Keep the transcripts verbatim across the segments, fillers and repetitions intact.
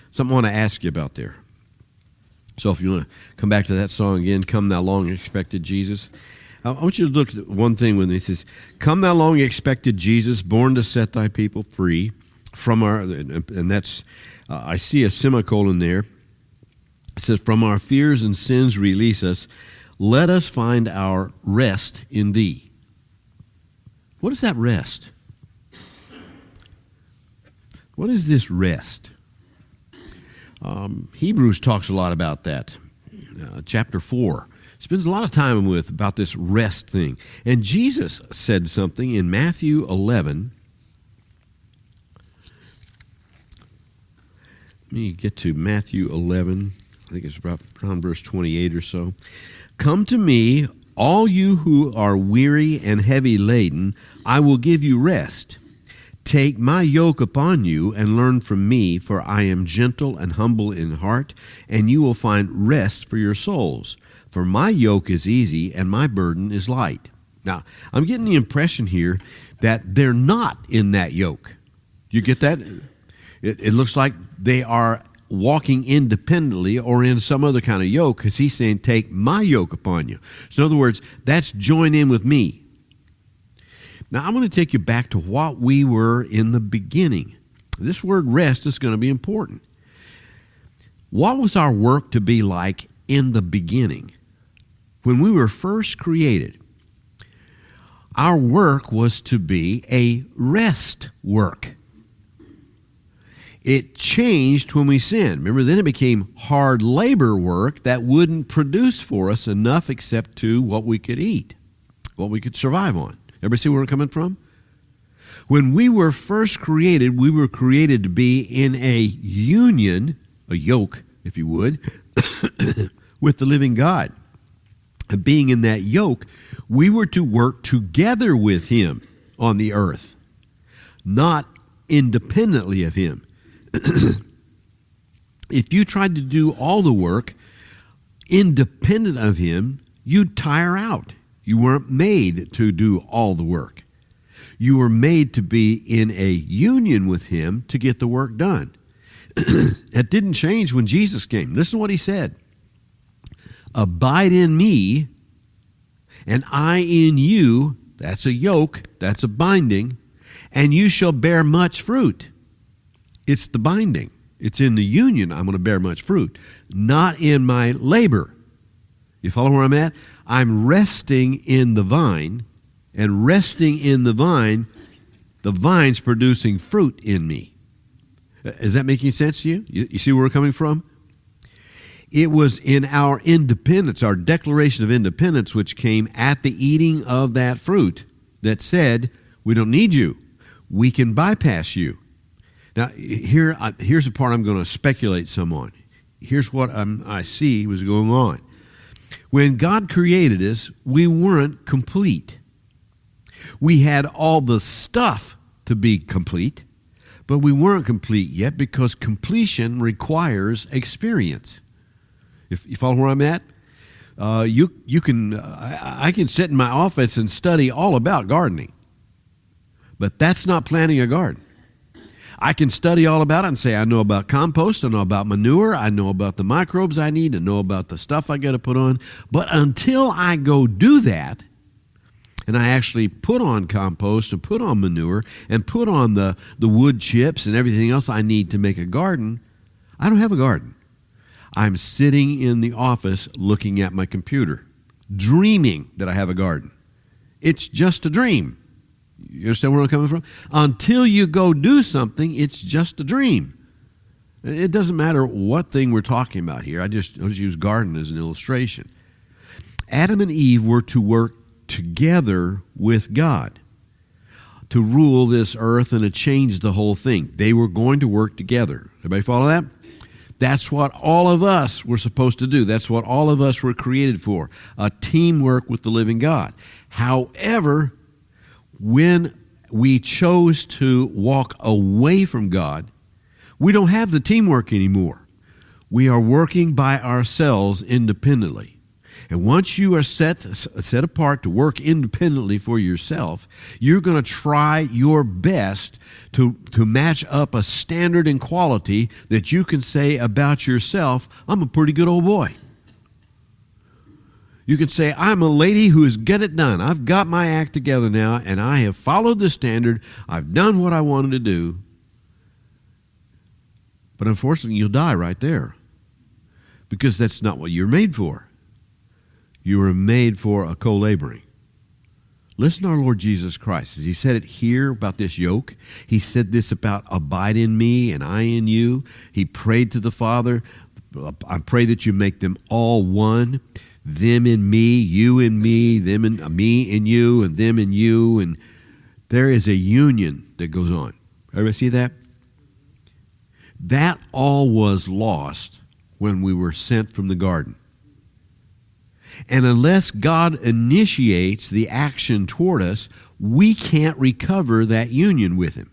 something I want to ask you about there. So if you want to come back to that song again, Come Thou Long Expected Jesus. I want you to look at one thing with me. It says, Come Thou Long Expected Jesus, born to set thy people free from our, and that's, uh, I see a semicolon there. It says, from our fears and sins release us. Let us find our rest in thee. What is that rest? What is this rest? Um, Hebrews talks a lot about that. Uh, chapter four spends a lot of time with about this rest thing. And Jesus said something in Matthew eleven. Let me get to Matthew eleven. I think it's about around verse twenty-eight or so. Come to me, all you who are weary and heavy laden, I will give you rest. Take my yoke upon you and learn from me, for I am gentle and humble in heart, and you will find rest for your souls. For my yoke is easy and my burden is light. Now, I'm getting the impression here that they're not in that yoke. You get that? It, it looks like they are walking independently or in some other kind of yoke, because he's saying, take my yoke upon you. So in other words, that's join in with me. Now, I'm going to take you back to what we were in the beginning. This word rest is going to be important. What was our work to be like in the beginning? When we were first created, our work was to be a rest work. It changed when we sinned. Remember, then it became hard labor work that wouldn't produce for us enough except to what we could eat, what we could survive on. Everybody see where we're coming from? When we were first created, we were created to be in a union, a yoke, if you would, with the living God. And being in that yoke, we were to work together with him on the earth, not independently of him. If you tried to do all the work independent of him, you'd tire out. You weren't made to do all the work. You were made to be in a union with him to get the work done. That didn't change when Jesus came. Listen to what he said. Abide in me, and I in you. That's a yoke. That's a binding. And you shall bear much fruit. It's the binding. It's in the union I'm going to bear much fruit, not in my labor. You follow where I'm at? I'm resting in the vine, and resting in the vine, the vine's producing fruit in me. Is that making sense to you? You, you see where we're coming from? It was in our independence, our declaration of independence, which came at the eating of that fruit that said, we don't need you. We can bypass you. Now, here, here's the part I'm going to speculate some on. Here's what I'm, I see was going on. When God created us, we weren't complete. We had all the stuff to be complete, but we weren't complete yet because completion requires experience. If you follow where I'm at, uh, you you can uh, I, I can sit in my office and study all about gardening, but that's not planting a garden. I can study all about it and say, I know about compost, I know about manure, I know about the microbes I need, I know about the stuff I got to put on. But until I go do that, and I actually put on compost and put on manure and put on the, the wood chips and everything else I need to make a garden, I don't have a garden. I'm sitting in the office looking at my computer, dreaming that I have a garden. It's just a dream. You understand where I'm coming from? Until you go do something, it's just a dream. It doesn't matter what thing we're talking about here. I just, I just use garden as an illustration. Adam and Eve were to work together with God to rule this earth and to change the whole thing. They were going to work together. Everybody follow that? That's what all of us were supposed to do. That's what all of us were created for, a teamwork with the living God. However, when we chose to walk away from God, we don't have the teamwork anymore. We are working by ourselves independently. And once you are set, set apart to work independently for yourself, you're going to try your best to, to match up a standard and quality that you can say about yourself, I'm a pretty good old boy. You can say, I'm a lady who has got it done. I've got my act together now, and I have followed the standard. I've done what I wanted to do. But unfortunately, you'll die right there because that's not what you're made for. You were made for a co-laboring. Listen to our Lord Jesus Christ. As he said it here about this yoke, he said this about abide in me and I in you. He prayed to the Father, I pray that you make them all one, them in me, you in me, them in uh, me in you, and them in you. And there is a union that goes on. Everybody see that? That all was lost when we were sent from the garden. And unless God initiates the action toward us, we can't recover that union with him.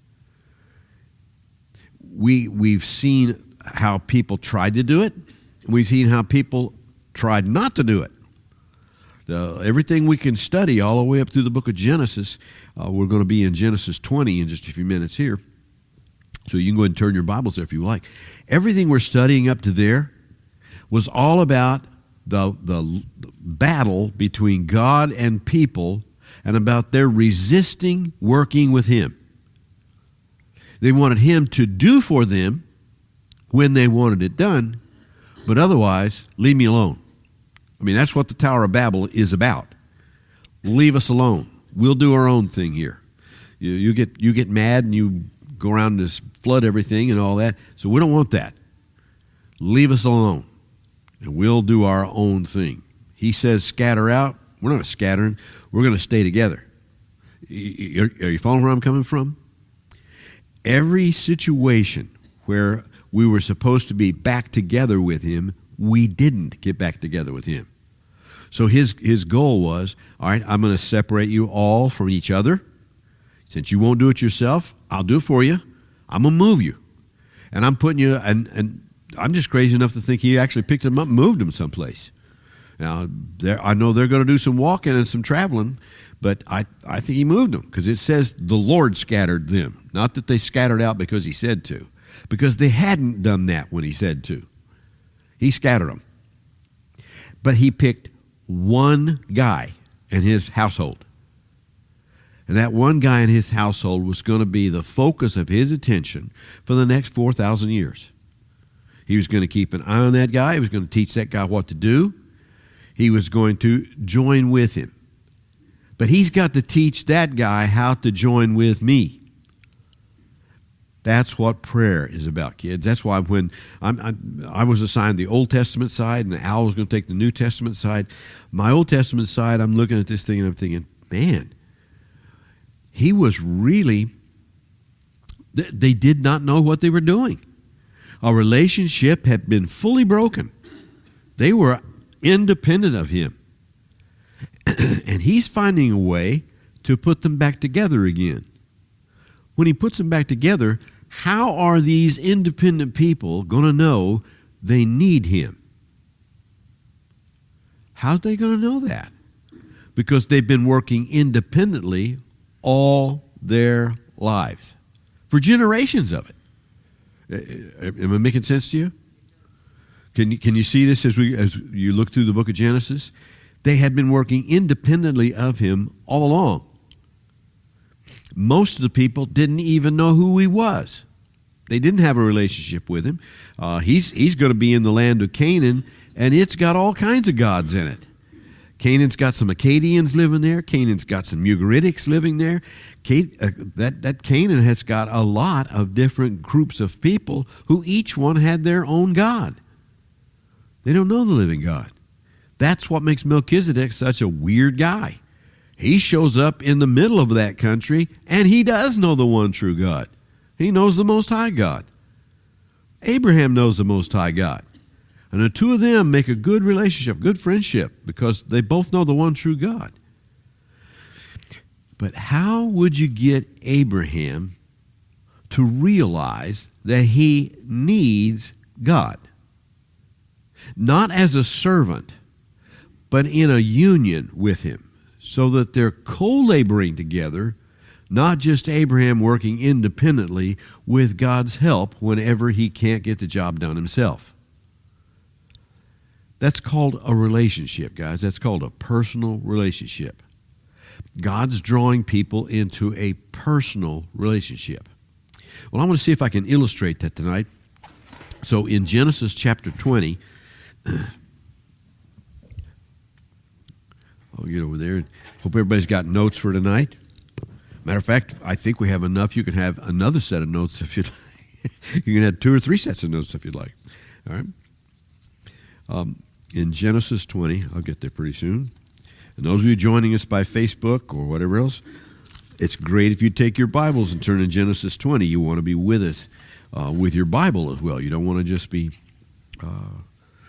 We, we've seen how people tried to do it. We've seen how people tried not to do it. Uh, everything we can study all the way up through the book of Genesis, uh, we're going to be in Genesis twenty in just a few minutes here. So you can go ahead and turn your Bibles there if you like. Everything we're studying up to there was all about The, the battle between God and people and about their resisting working with him. They wanted him to do for them when they wanted it done, but otherwise, leave me alone. I mean, that's what the Tower of Babel is about. Leave us alone. We'll do our own thing here. You, you get you get mad and you go around and flood everything and all that, so we don't want that. Leave us alone. And we'll do our own thing. He says scatter out. We're not scattering. We're going to stay together. Are you following where I'm coming from? Every situation where we were supposed to be back together with him, we didn't get back together with him. So his, his goal was, all right, I'm going to separate you all from each other. Since you won't do it yourself, I'll do it for you. I'm going to move you. And I'm putting you, and, and I'm just crazy enough to think he actually picked them up and moved them someplace. Now, there, I know they're going to do some walking and some traveling, but I, I think he moved them because it says the Lord scattered them. Not that they scattered out because he said to, because they hadn't done that when he said to. He scattered them. But he picked one guy in his household. And that one guy in his household was going to be the focus of his attention for the next four thousand years. He was going to keep an eye on that guy. He was going to teach that guy what to do. He was going to join with him. But he's got to teach that guy how to join with me. That's what prayer is about, kids. That's why when I'm, I'm, I was assigned the Old Testament side and Al was going to take the New Testament side, my Old Testament side, I'm looking at this thing and I'm thinking, man, he was really, they did not know what they were doing. Our relationship had been fully broken. They were independent of him. And he's finding a way to put them back together again. When he puts them back together, how are these independent people going to know they need him? How's they going to know that? Because they've been working independently all their lives, for generations of it. Am I making sense to you? Can you, can you see this as we as you look through the book of Genesis? They had been working independently of him all along. Most of the people didn't even know who he was. They didn't have a relationship with him. Uh, he's he's going to be in the land of Canaan, and it's got all kinds of gods in it. Canaan's got some Akkadians living there. Canaan's got some Ugaritic living there. Can, uh, that, that Canaan has got a lot of different groups of people who each one had their own God. They don't know the living God. That's what makes Melchizedek such a weird guy. He shows up in the middle of that country, and he does know the one true God. He knows the Most High God. Abraham knows the Most High God. And the two of them make a good relationship, good friendship, because they both know the one true God. But how would you get Abraham to realize that he needs God? Not as a servant, but in a union with him, so that they're co-laboring together, not just Abraham working independently with God's help whenever he can't get the job done himself. That's called a relationship, guys. That's called a personal relationship. God's drawing people into a personal relationship. Well, I'm going to see if I can illustrate that tonight. So in Genesis chapter twenty, I'll get over there. Hope everybody's got notes for tonight. Matter of fact, I think we have enough. You can have another set of notes if you'd like. You can have two or three sets of notes if you'd like. All right. Um, in Genesis twenty, I'll get there pretty soon. And those of you joining us by Facebook or whatever else, it's great if you take your Bibles and turn to Genesis twenty. You want to be with us uh, with your Bible as well. You don't want to just be uh,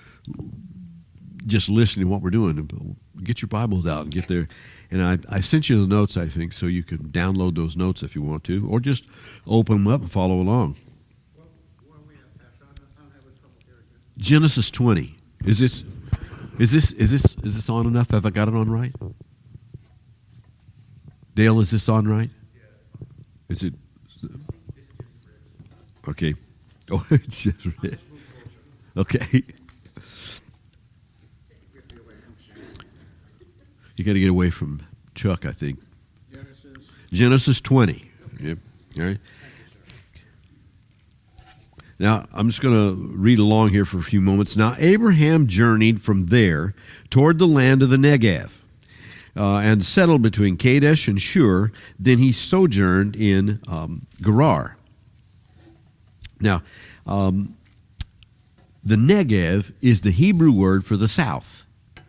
just listening to what we're doing. Get your Bibles out and get there. And I, I sent you the notes, I think, so you can download those notes if you want to, or just open them up and follow along. Genesis twenty. Is this is this is this is this on enough? Have I got it on right? Dale, is this on right? Is it? Okay. Oh, it's just red. Okay. You got to get away from Chuck, I think. Genesis. Genesis twenty. Yep. All right. Now, I'm just going to read along here for a few moments. Now, Abraham journeyed from there toward the land of the Negev uh, and settled between Kadesh and Shur. Then he sojourned in um, Gerar. Now, um, the Negev is the Hebrew word for the south.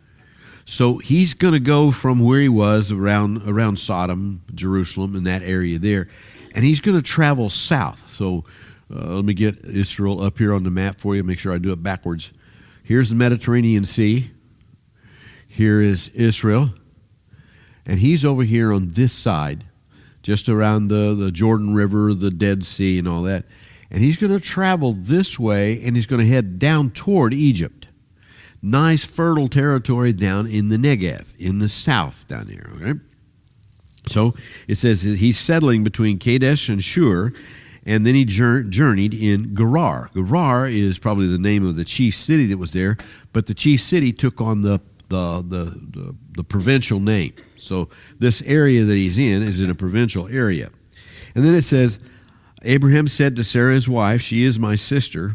So he's going to go from where he was around around Sodom, Jerusalem, in that area there, and he's going to travel south. So uh, let me get Israel up here on the map for you. Make sure I do it backwards. Here's the Mediterranean Sea. Here is Israel, and he's over here on this side, just around the, the Jordan River, the Dead Sea, and all that. And he's going to travel this way, and he's going to head down toward Egypt. Nice fertile territory down in the Negev, in the south down here. Okay? So it says he's settling between Kadesh and Shur, and then he journeyed in Gerar. Gerar is probably the name of the chief city that was there, but the chief city took on the the the, the, the provincial name. So this area that he's in is in a provincial area. And then it says, Abraham said to Sarah his wife, she is my sister.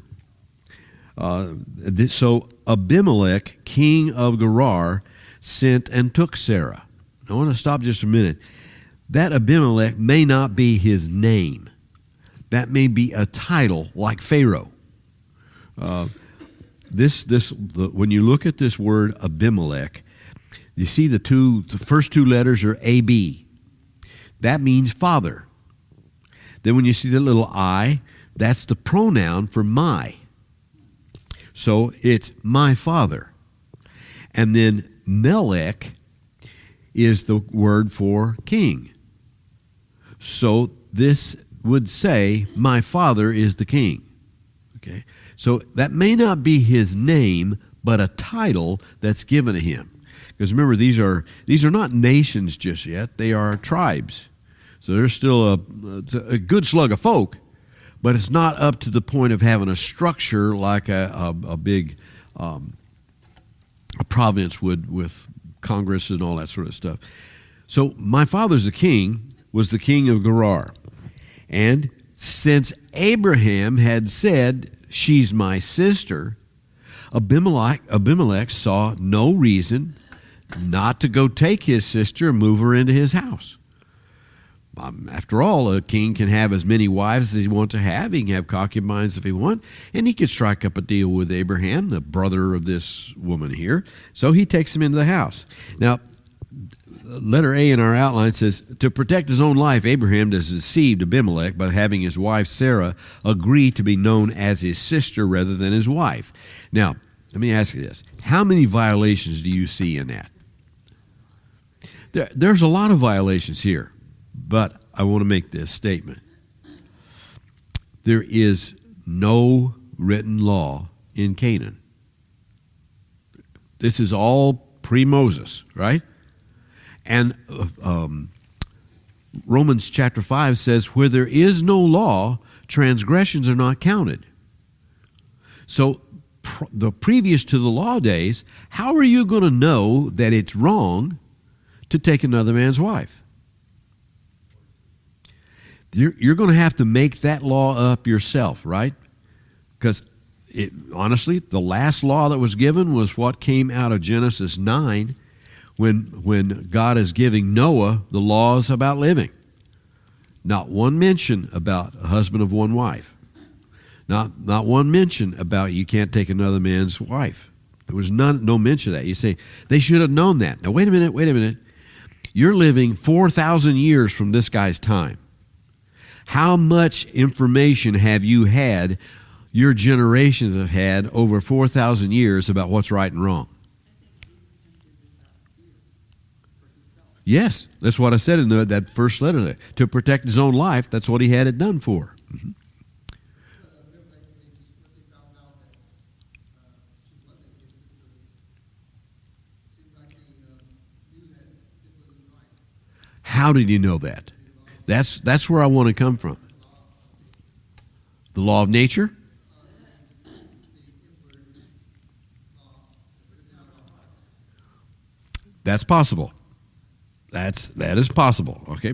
Uh, so Abimelech, king of Gerar, sent and took Sarah. I want to stop just a minute. That Abimelech may not be his name. That may be a title like Pharaoh. Uh, this this the, when you look at this word Abimelech, you see the two the first two letters are A B. That means father. Then when you see the little I, that's the pronoun for my. So it's my father. And then Melech is the word for king. So this would say, my father is the king. Okay, so that may not be his name, but a title that's given to him. Because remember, these are these are not nations just yet; they are tribes. So there's still a, a good slug of folk, but it's not up to the point of having a structure like a a, a big um, a province would with Congress and all that sort of stuff. So my father's the king was the king of Gerar. And since Abraham had said, she's my sister, Abimelech, Abimelech saw no reason not to go take his sister and move her into his house. Um, after all, a king can have as many wives as he wants to have. He can have concubines if he wants. And he could strike up a deal with Abraham, the brother of this woman here. So he takes him into the house. Now, letter A in our outline says, to protect his own life, Abraham has deceived Abimelech by having his wife Sarah agree to be known as his sister rather than his wife. Now, let me ask you this. How many violations do you see in that? There, there's a lot of violations here, but I want to make this statement. There is no written law in Canaan. This is all pre-Moses, right? And uh, um, Romans chapter five says, where there is no law, transgressions are not counted. So pr- the previous to the law days, how are you going to know that it's wrong to take another man's wife? You're, you're going to have to make that law up yourself, right? Because it, honestly, the last law that was given was what came out of Genesis nine, when, when God is giving Noah the laws about living. Not one mention about a husband of one wife. Not, not one mention about you can't take another man's wife. There was none, no mention of that. You say, they should have known that. Now, wait a minute, wait a minute. You're living four thousand years from this guy's time. How much information have you had, your generations have had over four thousand years about what's right and wrong? Yes, that's what I said in the, that first letter there. To protect his own life, that's what he had it done for. Mm-hmm. How did he know that? That's that's where I want to come from. The law of nature? That's possible. That's that is possible, okay?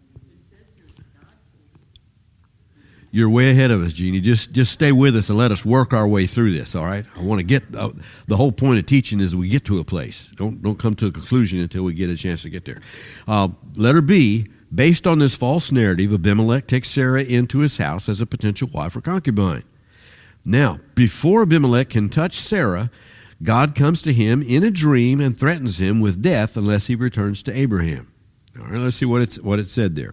You're way ahead of us, Jeannie. Just just stay with us and let us work our way through this, all right? I want to get uh, the whole point of teaching is we get to a place. Don't don't come to a conclusion until we get a chance to get there. Uh, letter B, based on this false narrative, Abimelech takes Sarah into his house as a potential wife or concubine. Now, before Abimelech can touch Sarah, God comes to him in a dream and threatens him with death unless he returns to Abraham. All right, let's see what it's what it said there.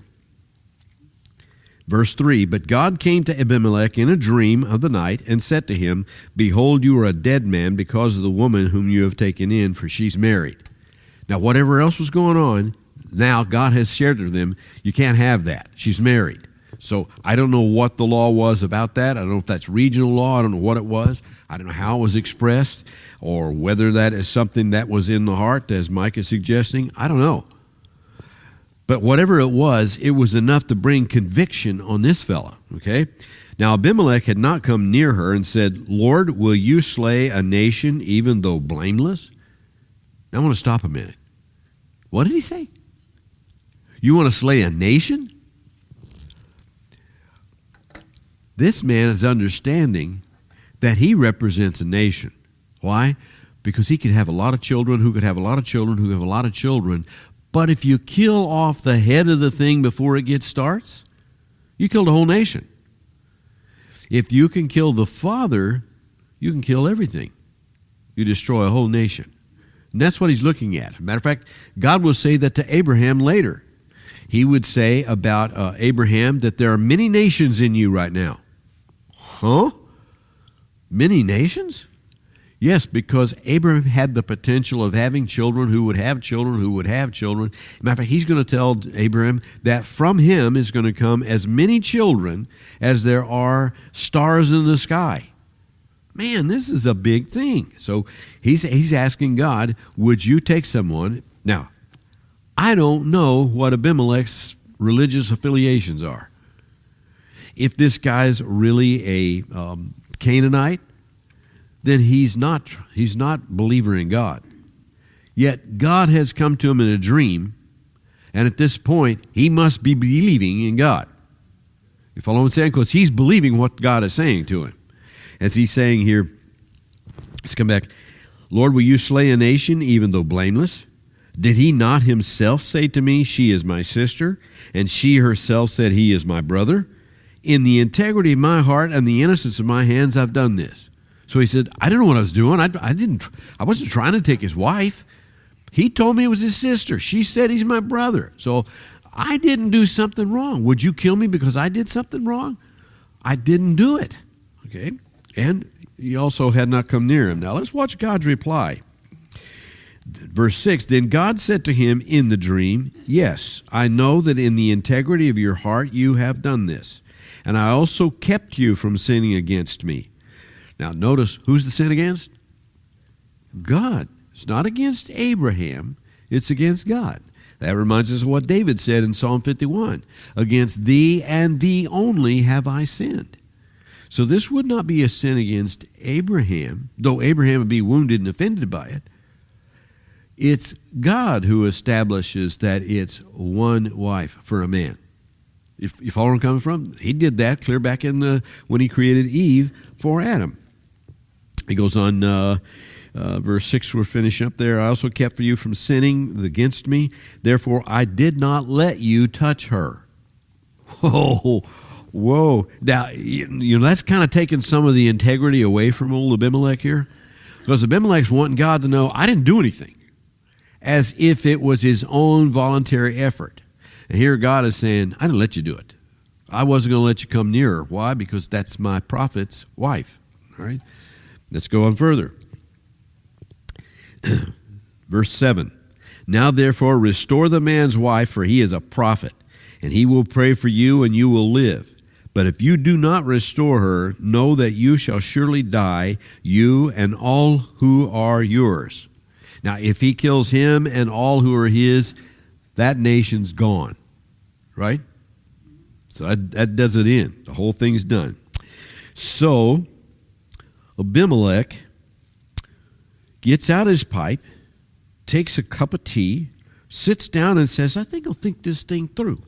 Verse three, but God came to Abimelech in a dream of the night and said to him, behold, you are a dead man because of the woman whom you have taken in, for she's married. Now, whatever else was going on, now God has shared with them, you can't have that. She's married. So I don't know what the law was about that. I don't know if that's regional law. I don't know what it was. I don't know how it was expressed or whether that is something that was in the heart, as Mike is suggesting. I don't know. But whatever it was, it was enough to bring conviction on this fella, okay? Now, Abimelech had not come near her and said, Lord, will you slay a nation even though blameless? Now, I want to stop a minute. What did he say? You want to slay a nation? This man is understanding that he represents a nation. Why? Because he could have a lot of children who could have a lot of children who have a lot of children. But if you kill off the head of the thing before it gets starts, you killed a whole nation. If you can kill the father, you can kill everything. You destroy a whole nation. And that's what he's looking at. As a matter of fact, God will say that to Abraham later. He would say about uh, Abraham that there are many nations in you right now. Huh? Many nations? Yes, because Abraham had the potential of having children who would have children who would have children. As a matter of fact, he's going to tell Abraham that from him is going to come as many children as there are stars in the sky. Man, this is a big thing. So he's he's asking God, would you take someone? Now, I don't know what Abimelech's religious affiliations are. If this guy's really a um, Canaanite, then he's not he's not believer in God. Yet God has come to him in a dream, and at this point, he must be believing in God. You follow what I'm saying? Because he's believing what God is saying to him. As he's saying here, let's come back. Lord, will you slay a nation even though blameless? Did he not himself say to me, she is my sister, and she herself said, he is my brother? In the integrity of my heart and the innocence of my hands, I've done this. So he said, I didn't know what I was doing. I, I didn't. I wasn't trying to take his wife. He told me it was his sister. She said he's my brother. So I didn't do something wrong. Would you kill me because I did something wrong? I didn't do it. Okay? And he also had not come near him. Now let's watch God's reply. Verse six, then God said to him in the dream, yes, I know that in the integrity of your heart you have done this, and I also kept you from sinning against me. Now notice, who's the sin against? God. It's not against Abraham, it's against God. That reminds us of what David said in Psalm fifty-one. Against thee and thee only have I sinned. So this would not be a sin against Abraham, though Abraham would be wounded and offended by it. It's God who establishes that it's one wife for a man. If you follow where I'm coming from, he did that clear back in the when he created Eve for Adam. He goes on, uh, uh, verse six, we'll finish up there. I also kept for you from sinning against me. Therefore, I did not let you touch her. Whoa, whoa. Now, you know, that's kind of taking some of the integrity away from old Abimelech here. Because Abimelech's wanting God to know, I didn't do anything. As if it was his own voluntary effort. And here God is saying, I didn't let you do it. I wasn't going to let you come near her. Why? Because that's my prophet's wife. All right? Let's go on further. Verse seven. Now therefore restore the man's wife, for he is a prophet, and he will pray for you, and you will live. But if you do not restore her, know that you shall surely die, you and all who are yours. Now, if he kills him and all who are his, that nation's gone, right? So that, that does it in. The whole thing's done. So Abimelech gets out his pipe, takes a cup of tea, sits down and says, I think I'll think this thing through.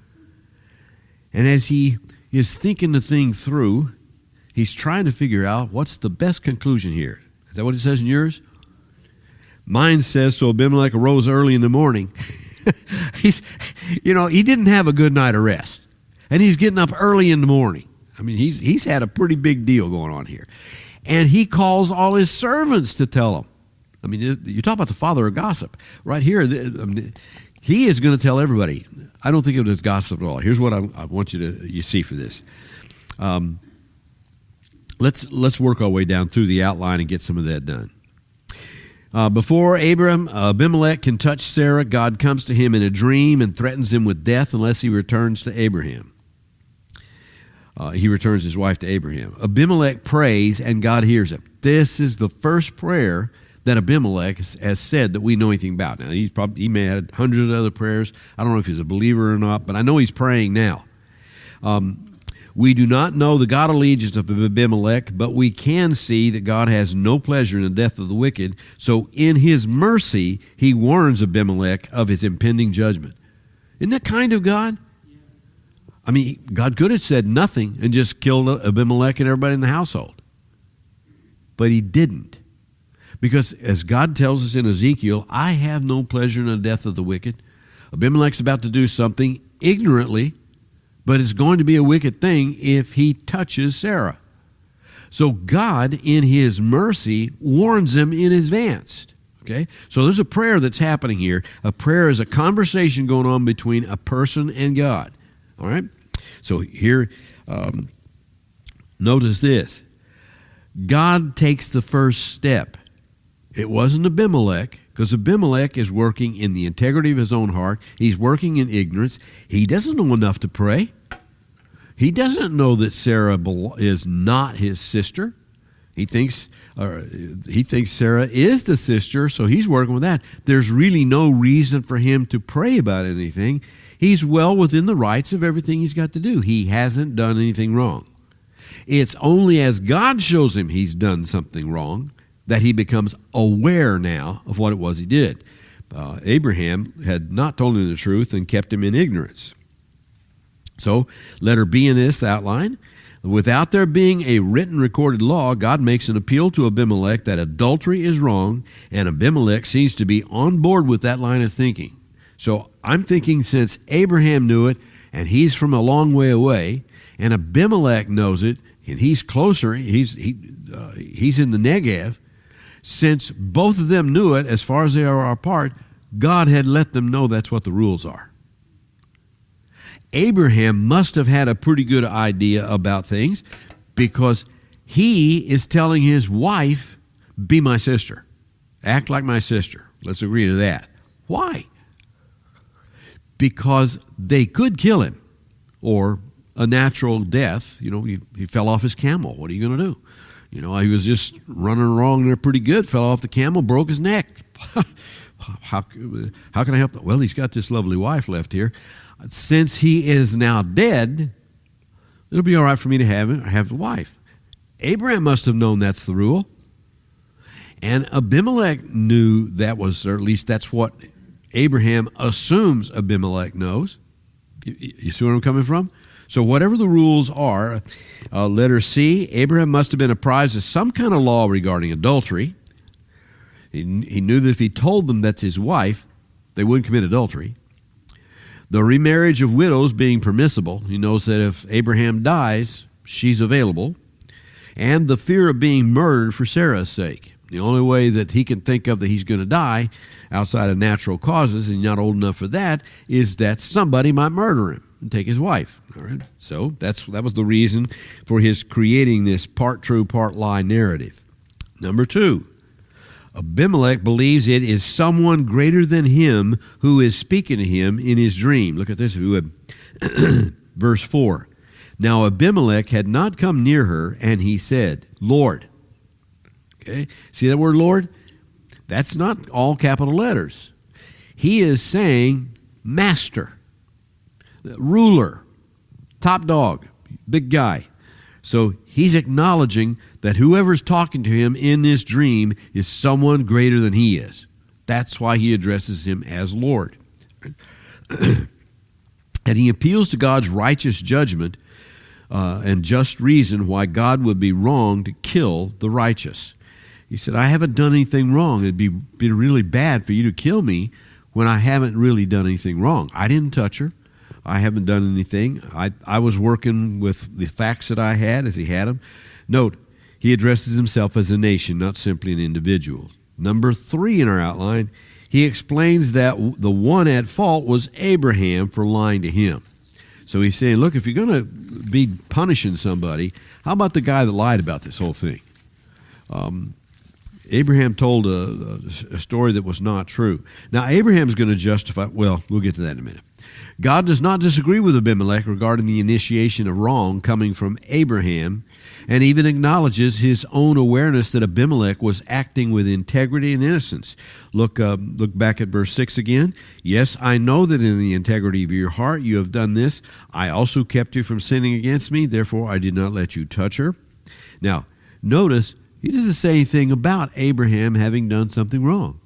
And as he is thinking the thing through, he's trying to figure out what's the best conclusion here. Is that what it says in yours? Mine says, so Abimelech arose early in the morning. He's, you know, he didn't have a good night of rest. And he's getting up early in the morning. I mean, he's he's had a pretty big deal going on here. And he calls all his servants to tell him. I mean, you talk about the father of gossip. Right here, he is going to tell everybody. I don't think of it as gossip at all. Here's what I, I want you to you see for this. Um, let's let's work our way down through the outline and get some of that done. Uh, before Abraham, uh, Abimelech can touch Sarah, God comes to him in a dream and threatens him with death unless he returns to Abraham. Uh, he returns his wife to Abraham. Abimelech prays, and God hears him. This is the first prayer that Abimelech has, has said that we know anything about. Now, he's probably, he may have had hundreds of other prayers. I don't know if he's a believer or not, but I know he's praying now. Um, We do not know the God allegiance of Abimelech, but we can see that God has no pleasure in the death of the wicked. So in his mercy, he warns Abimelech of his impending judgment. Isn't that kind of God? I mean, God could have said nothing and just killed Abimelech and everybody in the household. But he didn't. Because as God tells us in Ezekiel, I have no pleasure in the death of the wicked. Abimelech's about to do something ignorantly, but it's going to be a wicked thing if he touches Sarah. So God, in his mercy, warns him in advance. Okay? So there's a prayer that's happening here. A prayer is a conversation going on between a person and God. All right? So here, um, notice this. God takes the first step. It wasn't Abimelech, because Abimelech is working in the integrity of his own heart. He's working in ignorance. He doesn't know enough to pray. He doesn't know that Sarah is not his sister. He thinks, or he thinks Sarah is the sister, so he's working with that. There's really no reason for him to pray about anything. He's well within the rights of everything he's got to do. He hasn't done anything wrong. It's only as God shows him he's done something wrong that he becomes aware now of what it was he did. Uh, Abraham had not told him the truth and kept him in ignorance. So, letter B in this outline. Without there being a written recorded law, God makes an appeal to Abimelech that adultery is wrong, and Abimelech seems to be on board with that line of thinking. So, I'm thinking since Abraham knew it, and he's from a long way away, and Abimelech knows it, and he's closer, he's, he, uh, he's in the Negev, since both of them knew it, as far as they are apart, God had let them know that's what the rules are. Abraham must have had a pretty good idea about things because he is telling his wife, be my sister. Act like my sister. Let's agree to that. Why? Because they could kill him or a natural death. You know, he, he fell off his camel. What are you going to do? You know, he was just running along there pretty good, fell off the camel, broke his neck. how, how can I help that? Well, he's got this lovely wife left here. Since he is now dead, it'll be all right for me to have, have a wife. Abraham must have known that's the rule. And Abimelech knew that was, or at least that's what Abraham assumes Abimelech knows. You, you see where I'm coming from? So whatever the rules are, uh, letter C, Abraham must have been apprised of some kind of law regarding adultery. He, he knew that if he told them that's his wife, they wouldn't commit adultery. The remarriage of widows being permissible. He knows that if Abraham dies, she's available. And the fear of being murdered for Sarah's sake. The only way that he can think of that he's going to die outside of natural causes, and not old enough for that, is that somebody might murder him and take his wife. All right. So that's that was the reason for his creating this part true, part lie narrative. Number two, Abimelech believes it is someone greater than him who is speaking to him in his dream. Look at this, if you would. Verse four. Now Abimelech had not come near her, and he said, Lord. Okay, see that word Lord? That's not all capital letters. He is saying master, ruler, top dog, big guy. So he's acknowledging that whoever's talking to him in this dream is someone greater than he is. That's why he addresses him as Lord. And he appeals to God's righteous judgment uh, and just reason why God would be wrong to kill the righteous. He said, I haven't done anything wrong. It'd be, be really bad for you to kill me when I haven't really done anything wrong. I didn't touch her. I haven't done anything. I, I was working with the facts that I had as he had them. Note, he addresses himself as a nation, not simply an individual. Number three in our outline, he explains that the one at fault was Abraham for lying to him. So he's saying, look, if you're going to be punishing somebody, how about the guy that lied about this whole thing? Um, Abraham told a, a story that was not true. Now, Abraham's going to justify, well, we'll get to that in a minute. God does not disagree with Abimelech regarding the initiation of wrong coming from Abraham, and even acknowledges his own awareness that Abimelech was acting with integrity and innocence. Look, uh, look back at verse six again. Yes, I know that in the integrity of your heart you have done this. I also kept you from sinning against me, therefore I did not let you touch her. Now, notice, he doesn't say anything about Abraham having done something wrong.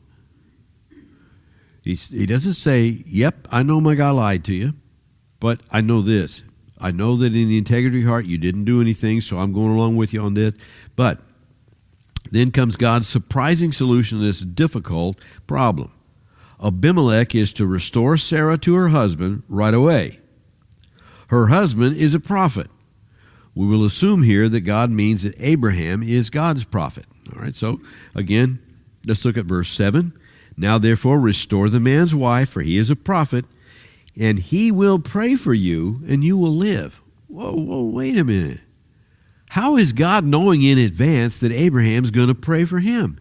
He, he doesn't say, yep, I know my guy lied to you, but I know this. I know that in the integrity of your heart you didn't do anything, so I'm going along with you on this. But then comes God's surprising solution to this difficult problem. Abimelech is to restore Sarah to her husband right away. Her husband is a prophet. We will assume here that God means that Abraham is God's prophet. All right, so again, let's look at verse seven. Now therefore restore the man's wife, for he is a prophet, and he will pray for you, and you will live. Whoa, whoa, wait a minute. How is God knowing in advance that Abraham's going to pray for him?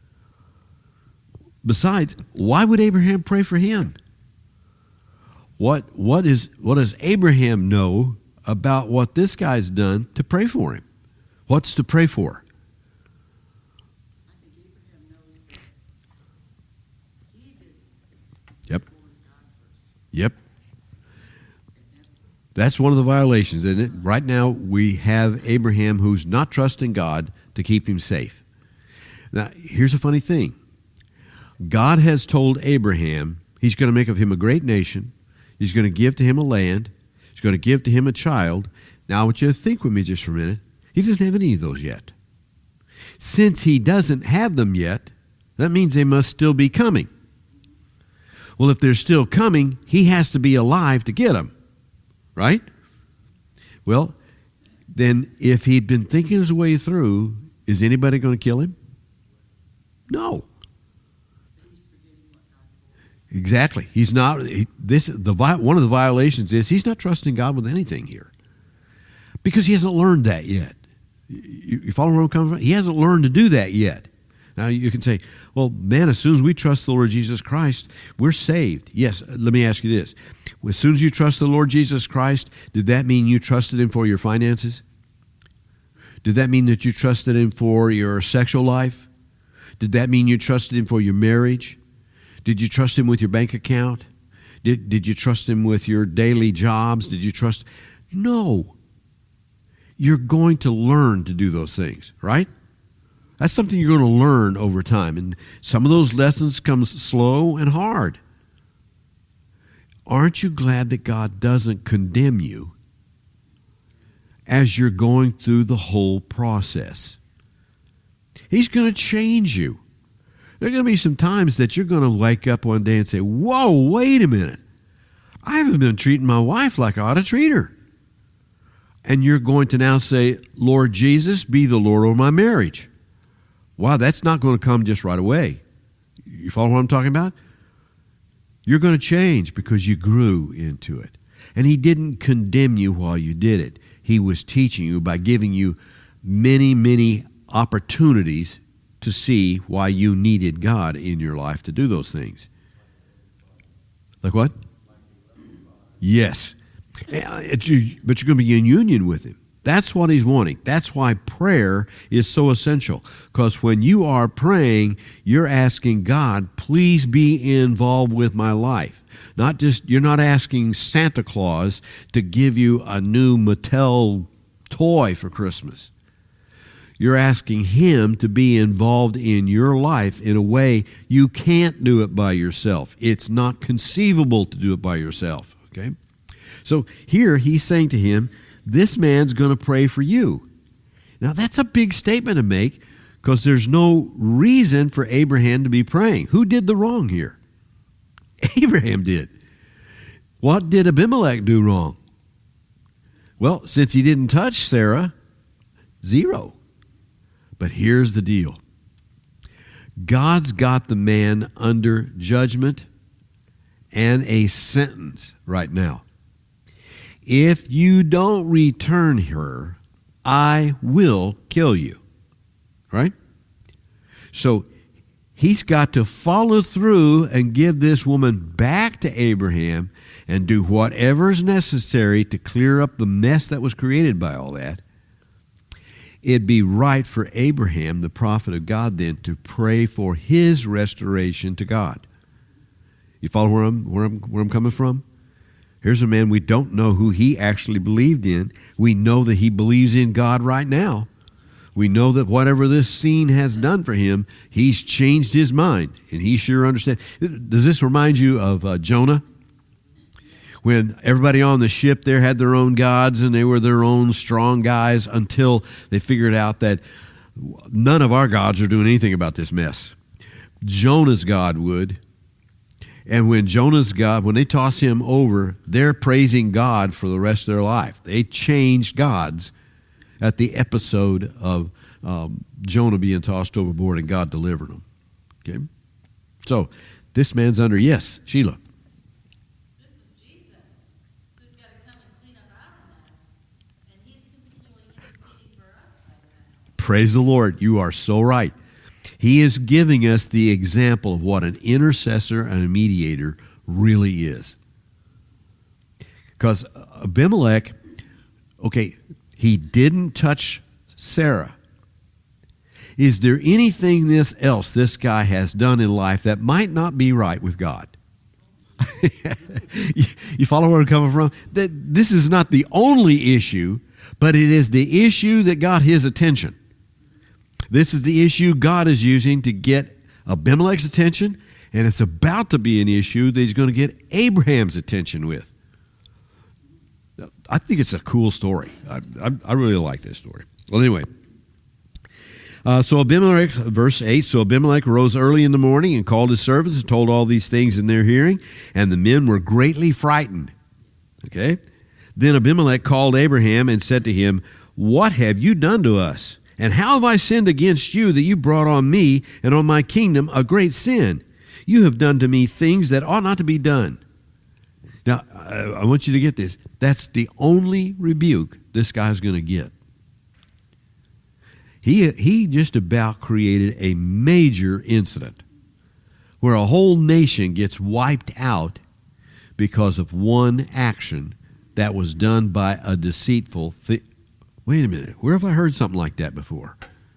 Besides, why would Abraham pray for him? What, what, is, what does Abraham know about what this guy's done to pray for him? What's to pray for? I think Abraham knows that he did Yep. before God first. Yep. And that's That's one of the violations, isn't it? Right now, we have Abraham who's not trusting God to keep him safe. Now, here's a funny thing. God has told Abraham he's going to make of him a great nation. He's going to give to him a land. He's going to give to him a child. Now, I want you to think with me just for a minute. He doesn't have any of those yet. Since he doesn't have them yet, that means they must still be coming. Well, if they're still coming, he has to be alive to get them. Right? Well, then if he'd been thinking his way through, is anybody going to kill him? No. he's forgetting what God told him. Exactly. He's not. He, this the one of the violations is he's not trusting God with anything here, because he hasn't learned that yet. You, you follow where I'm coming from? He hasn't learned to do that yet. Now you can say, "Well, man, as soon as we trust the Lord Jesus Christ, we're saved." Yes. Let me ask you this: as soon as you trust the Lord Jesus Christ, did that mean you trusted Him for your finances? Did that mean that you trusted him for your sexual life? Did that mean you trusted him for your marriage? Did you trust him with your bank account? Did, did you trust him with your daily jobs? Did you trust? No. You're going to learn to do those things, right? That's something you're going to learn over time. And some of those lessons come slow and hard. Aren't you glad that God doesn't condemn you as you're going through the whole process? He's going to change you. There are going to be some times that you're going to wake up one day and say, whoa, wait a minute. I haven't been treating my wife like I ought to treat her. And you're going to now say, Lord Jesus, be the Lord of my marriage. Wow, that's not going to come just right away. You follow what I'm talking about? You're going to change because you grew into it. And he didn't condemn you while you did it. He was teaching you by giving you many, many opportunities to see why you needed God in your life to do those things. Like what? Yes. But you're going to be in union with him. That's what he's wanting. That's why prayer is so essential. Because when you are praying, you're asking God, please be involved with my life. Not just, you're not asking Santa Claus to give you a new Mattel toy for Christmas. You're asking him to be involved in your life in a way you can't do it by yourself. It's not conceivable to do it by yourself. Okay? So here he's saying to him, this man's going to pray for you. Now that's a big statement to make because there's no reason for Abraham to be praying. Who did the wrong here? Abraham did. What did Abimelech do wrong? Well, since he didn't touch Sarah, zero. But here's the deal. God's got the man under judgment and a sentence right now. If you don't return her, I will kill you. Right? So he's got to follow through and give this woman back to Abraham and do whatever is necessary to clear up the mess that was created by all that. It'd be right for Abraham, the prophet of God, then, to pray for his restoration to God. You follow where I'm, where I'm, where I'm coming from? Here's a man we don't know who he actually believed in. We know that he believes in God right now. We know that whatever this scene has done for him, he's changed his mind, and he sure understands. Does this remind you of uh, Jonah? When everybody on the ship there had their own gods, and they were their own strong guys until they figured out that none of our gods are doing anything about this mess. Jonah's God would. And when Jonah's God, when they toss him over, they're praising God for the rest of their life. They changed gods at the episode of um, Jonah being tossed overboard and God delivered him. Okay? So, this man's under, yes, Sheila. This is Jesus, who's got to come and clean up our mess, and he's continually interceding for us right now. Praise the Lord. You are so right. He is giving us the example of what an intercessor and a mediator really is. Because Abimelech, okay, he didn't touch Sarah. Is there anything this else this guy has done in life that might not be right with God? You follow where I'm coming from? That this is not the only issue, but it is the issue that got his attention. This is the issue God is using to get Abimelech's attention, and it's about to be an issue that he's going to get Abraham's attention with. I think it's a cool story. I, I, I really like this story. Well, anyway. Uh, so Abimelech, verse eight, so Abimelech rose early in the morning and called his servants and told all these things in their hearing, and the men were greatly frightened. Okay? Then Abimelech called Abraham and said to him, "What have you done to us? And how have I sinned against you that you brought on me and on my kingdom a great sin? You have done to me things that ought not to be done." Now, I want you to get this. That's the only rebuke this guy's going to get. He, he just about created a major incident where a whole nation gets wiped out because of one action that was done by a deceitful th- Wait a minute. Where have I heard something like that before?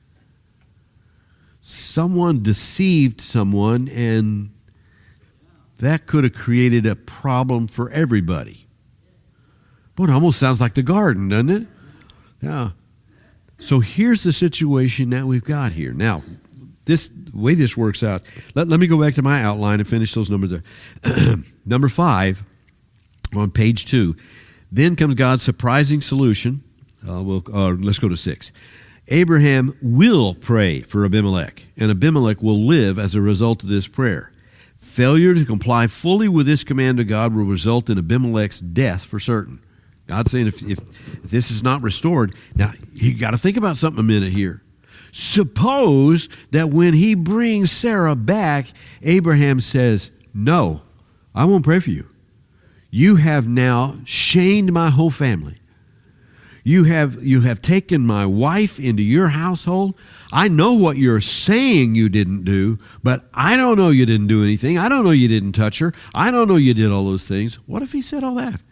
Someone deceived someone, and that could have created a problem for everybody. Boy, it almost sounds like the garden, doesn't it? Yeah. So here's the situation that we've got here. Now, this the way this works out, let, let me go back to my outline and finish those numbers there. Number five, on page two, then comes God's surprising solution. Uh, we'll, uh, let's go to six. Abraham will pray for Abimelech, and Abimelech will live as a result of this prayer. Failure to comply fully with this command of God will result in Abimelech's death for certain. God's saying if, if, if this is not restored, now you got to think about something a minute here. Suppose that when he brings Sarah back, Abraham says, no, I won't pray for you. You have now shamed my whole family. You have, you have taken my wife into your household. I know what you're saying you didn't do, but I don't know you didn't do anything. I don't know you didn't touch her. I don't know you did all those things. What if he said all that?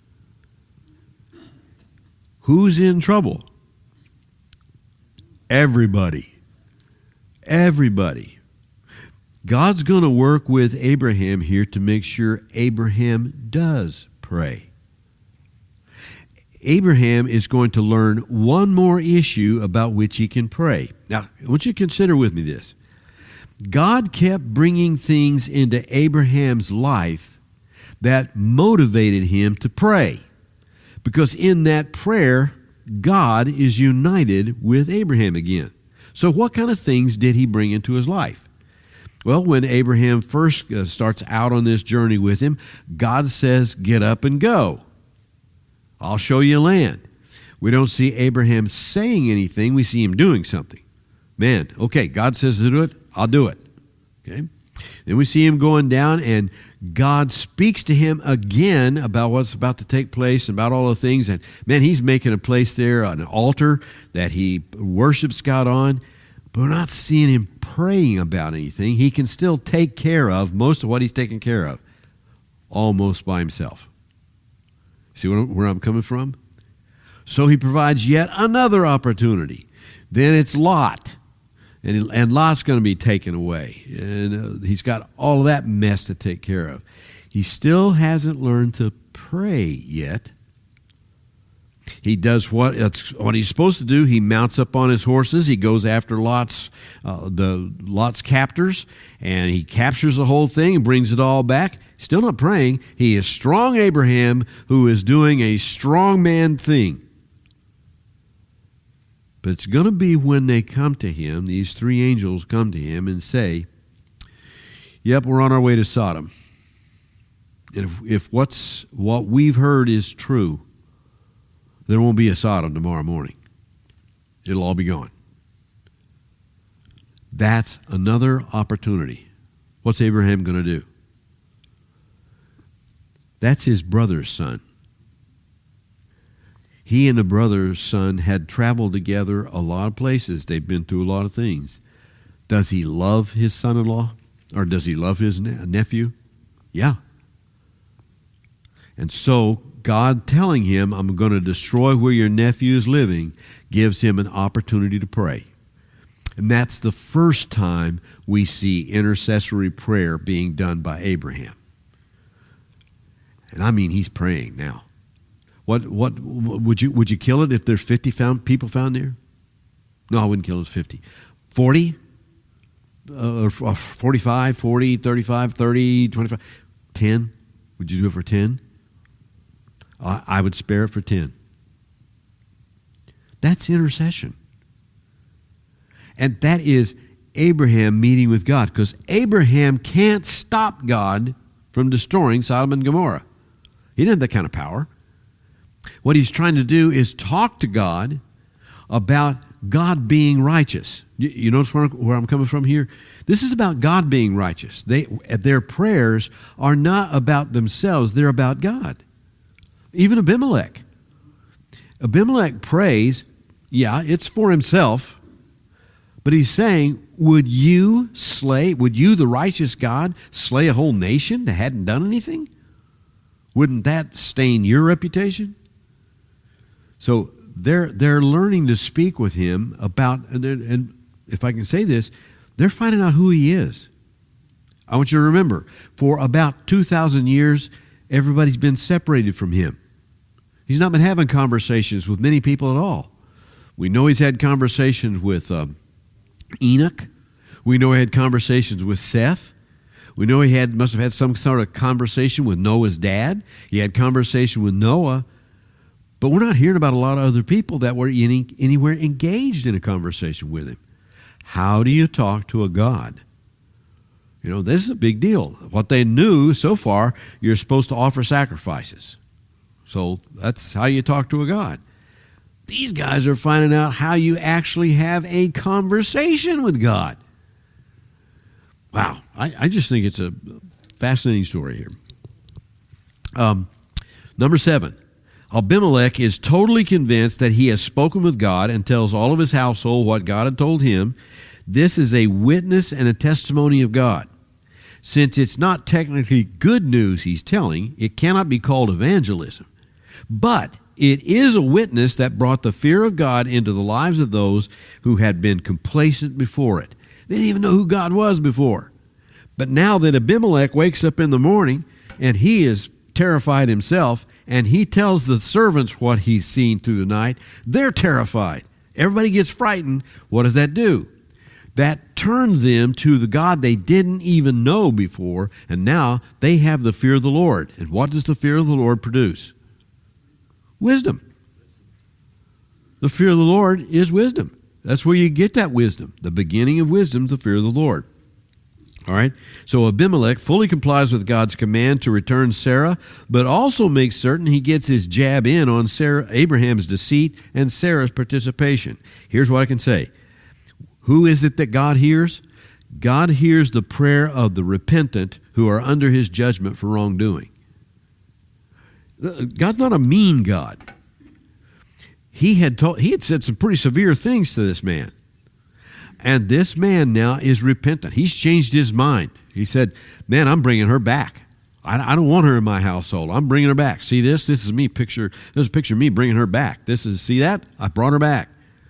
Who's in trouble? Everybody. Everybody. God's going to work with Abraham here to make sure Abraham does pray. Abraham is going to learn one more issue about which he can pray. Now, I want you to consider with me this. God kept bringing things into Abraham's life that motivated him to pray. Because in that prayer, God is united with Abraham again. So what kind of things did he bring into his life? Well, when Abraham first uh, starts out on this journey with him, God says, get up and go. I'll show you land. We don't see Abraham saying anything. We see him doing something. Man, okay, God says to do it, I'll do it. Okay. Then we see him going down, and God speaks to him again about what's about to take place, about all the things. And man, he's making a place there, an altar that he worships God on. But we're not seeing him praying about anything. He can still take care of most of what he's taking care of, almost by himself. See where I'm coming from? So he provides yet another opportunity. Then it's Lot. And, and Lot's going to be taken away. And uh, he's got all of that mess to take care of. He still hasn't learned to pray yet. He does what, it's what he's supposed to do. He mounts up on his horses. He goes after Lot's, uh, the Lot's captors. And he captures the whole thing and brings it all back. Still not praying. He is strong Abraham who is doing a strong man thing. But it's going to be when they come to him, these three angels come to him and say, yep, we're on our way to Sodom. And if, if what's what we've heard is true, there won't be a Sodom tomorrow morning. It'll all be gone. That's another opportunity. What's Abraham going to do? That's his brother's son. He and the brother's son had traveled together a lot of places. They'd been through a lot of things. Does he love his son-in-law? Or does he love his ne- nephew? Yeah. And so God telling him, I'm going to destroy where your nephew is living, gives him an opportunity to pray. And that's the first time we see intercessory prayer being done by Abraham. And I mean, he's praying now. What what would you would you kill it if there's fifty found people found there? No, I wouldn't kill it if fifty. forty? Uh, forty-five, forty, thirty-five, thirty, twenty-five, ten? Would you do it for ten? I, I would spare it for ten. That's intercession. And that is Abraham meeting with God, because Abraham can't stop God from destroying Sodom and Gomorrah. He didn't have that kind of power. What he's trying to do is talk to God about God being righteous. You, you notice where, where I'm coming from here? This is about God being righteous. They, their prayers are not about themselves. They're about God. Even Abimelech. Abimelech prays, yeah, it's for himself, but he's saying, would you slay, would you, the righteous God, slay a whole nation that hadn't done anything? Wouldn't that stain your reputation? So they're they're learning to speak with him about, and, and if I can say this, they're finding out who he is. I want you to remember, for about two thousand years, everybody's been separated from him. He's not been having conversations with many people at all. We know he's had conversations with um, Enoch. We know he had conversations with Seth. We know he had must have had some sort of conversation with Noah's dad. He had conversation with Noah. But we're not hearing about a lot of other people that were any, anywhere engaged in a conversation with him. How do you talk to a God? You know, this is a big deal. What they knew so far, you're supposed to offer sacrifices. So that's how you talk to a God. These guys are finding out how you actually have a conversation with God. Wow, I, I just think it's a fascinating story here. Um, number seven, Abimelech is totally convinced that he has spoken with God and tells all of his household what God had told him. This is a witness and a testimony of God. Since it's not technically good news he's telling, it cannot be called evangelism. But it is a witness that brought the fear of God into the lives of those who had been complacent before it. They didn't even know who God was before. But now that Abimelech wakes up in the morning and he is terrified himself and he tells the servants what he's seen through the night, they're terrified. Everybody gets frightened. What does that do? That turned them to the God they didn't even know before, and now they have the fear of the Lord. And what does the fear of the Lord produce? Wisdom. The fear of the Lord is wisdom. That's where you get that wisdom. The beginning of wisdom is the fear of the Lord. All right? So Abimelech fully complies with God's command to return Sarah, but also makes certain he gets his jab in on Sarah, Abraham's deceit and Sarah's participation. Here's what I can say. Who is it that God hears? God hears the prayer of the repentant who are under his judgment for wrongdoing. God's not a mean God. He had told, he had said some pretty severe things to this man. And this man now is repentant. He's changed his mind. He said, man, I'm bringing her back. I, I don't want her in my household. I'm bringing her back. See this? This is me picture. This is a picture of me bringing her back. This is, see that? I brought her back.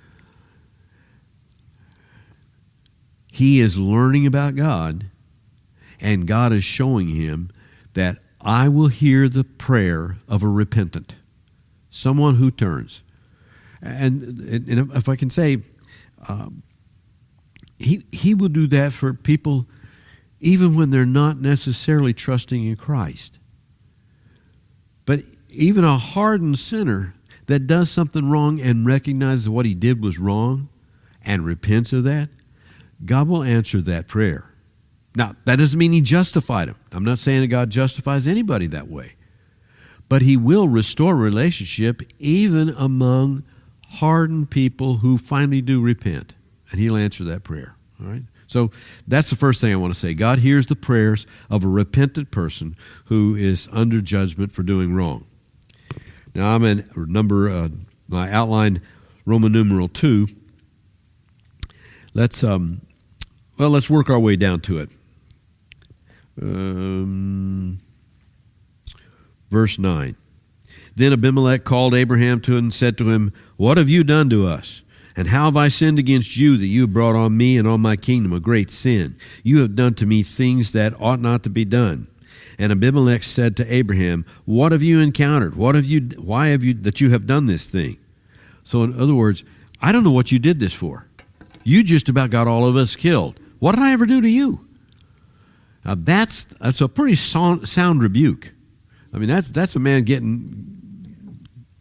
He is learning about God, and God is showing him that I will hear the prayer of a repentant, someone who turns. And, and if I can say, um, he, he will do that for people even when they're not necessarily trusting in Christ. But even a hardened sinner that does something wrong and recognizes what he did was wrong and repents of that, God will answer that prayer. Now, that doesn't mean he justified him. I'm not saying that God justifies anybody that way. But he will restore relationship even among hardened people who finally do repent. And he'll answer that prayer. All right? So that's the first thing I want to say. God hears the prayers of a repentant person who is under judgment for doing wrong. Now, I'm in number, uh, my outline, Roman numeral two. Let's, um, well, let's work our way down to it. Um, verse nine. Then Abimelech called Abraham to him and said to him, what have you done to us? And how have I sinned against you that you have brought on me and on my kingdom a great sin? You have done to me things that ought not to be done. And Abimelech said to Abraham, what have you encountered? What have you, why have you, that you have done this thing? So in other words, I don't know what you did this for. You just about got all of us killed. What did I ever do to you? Now that's that's a pretty sound, sound rebuke. I mean, that's that's a man getting.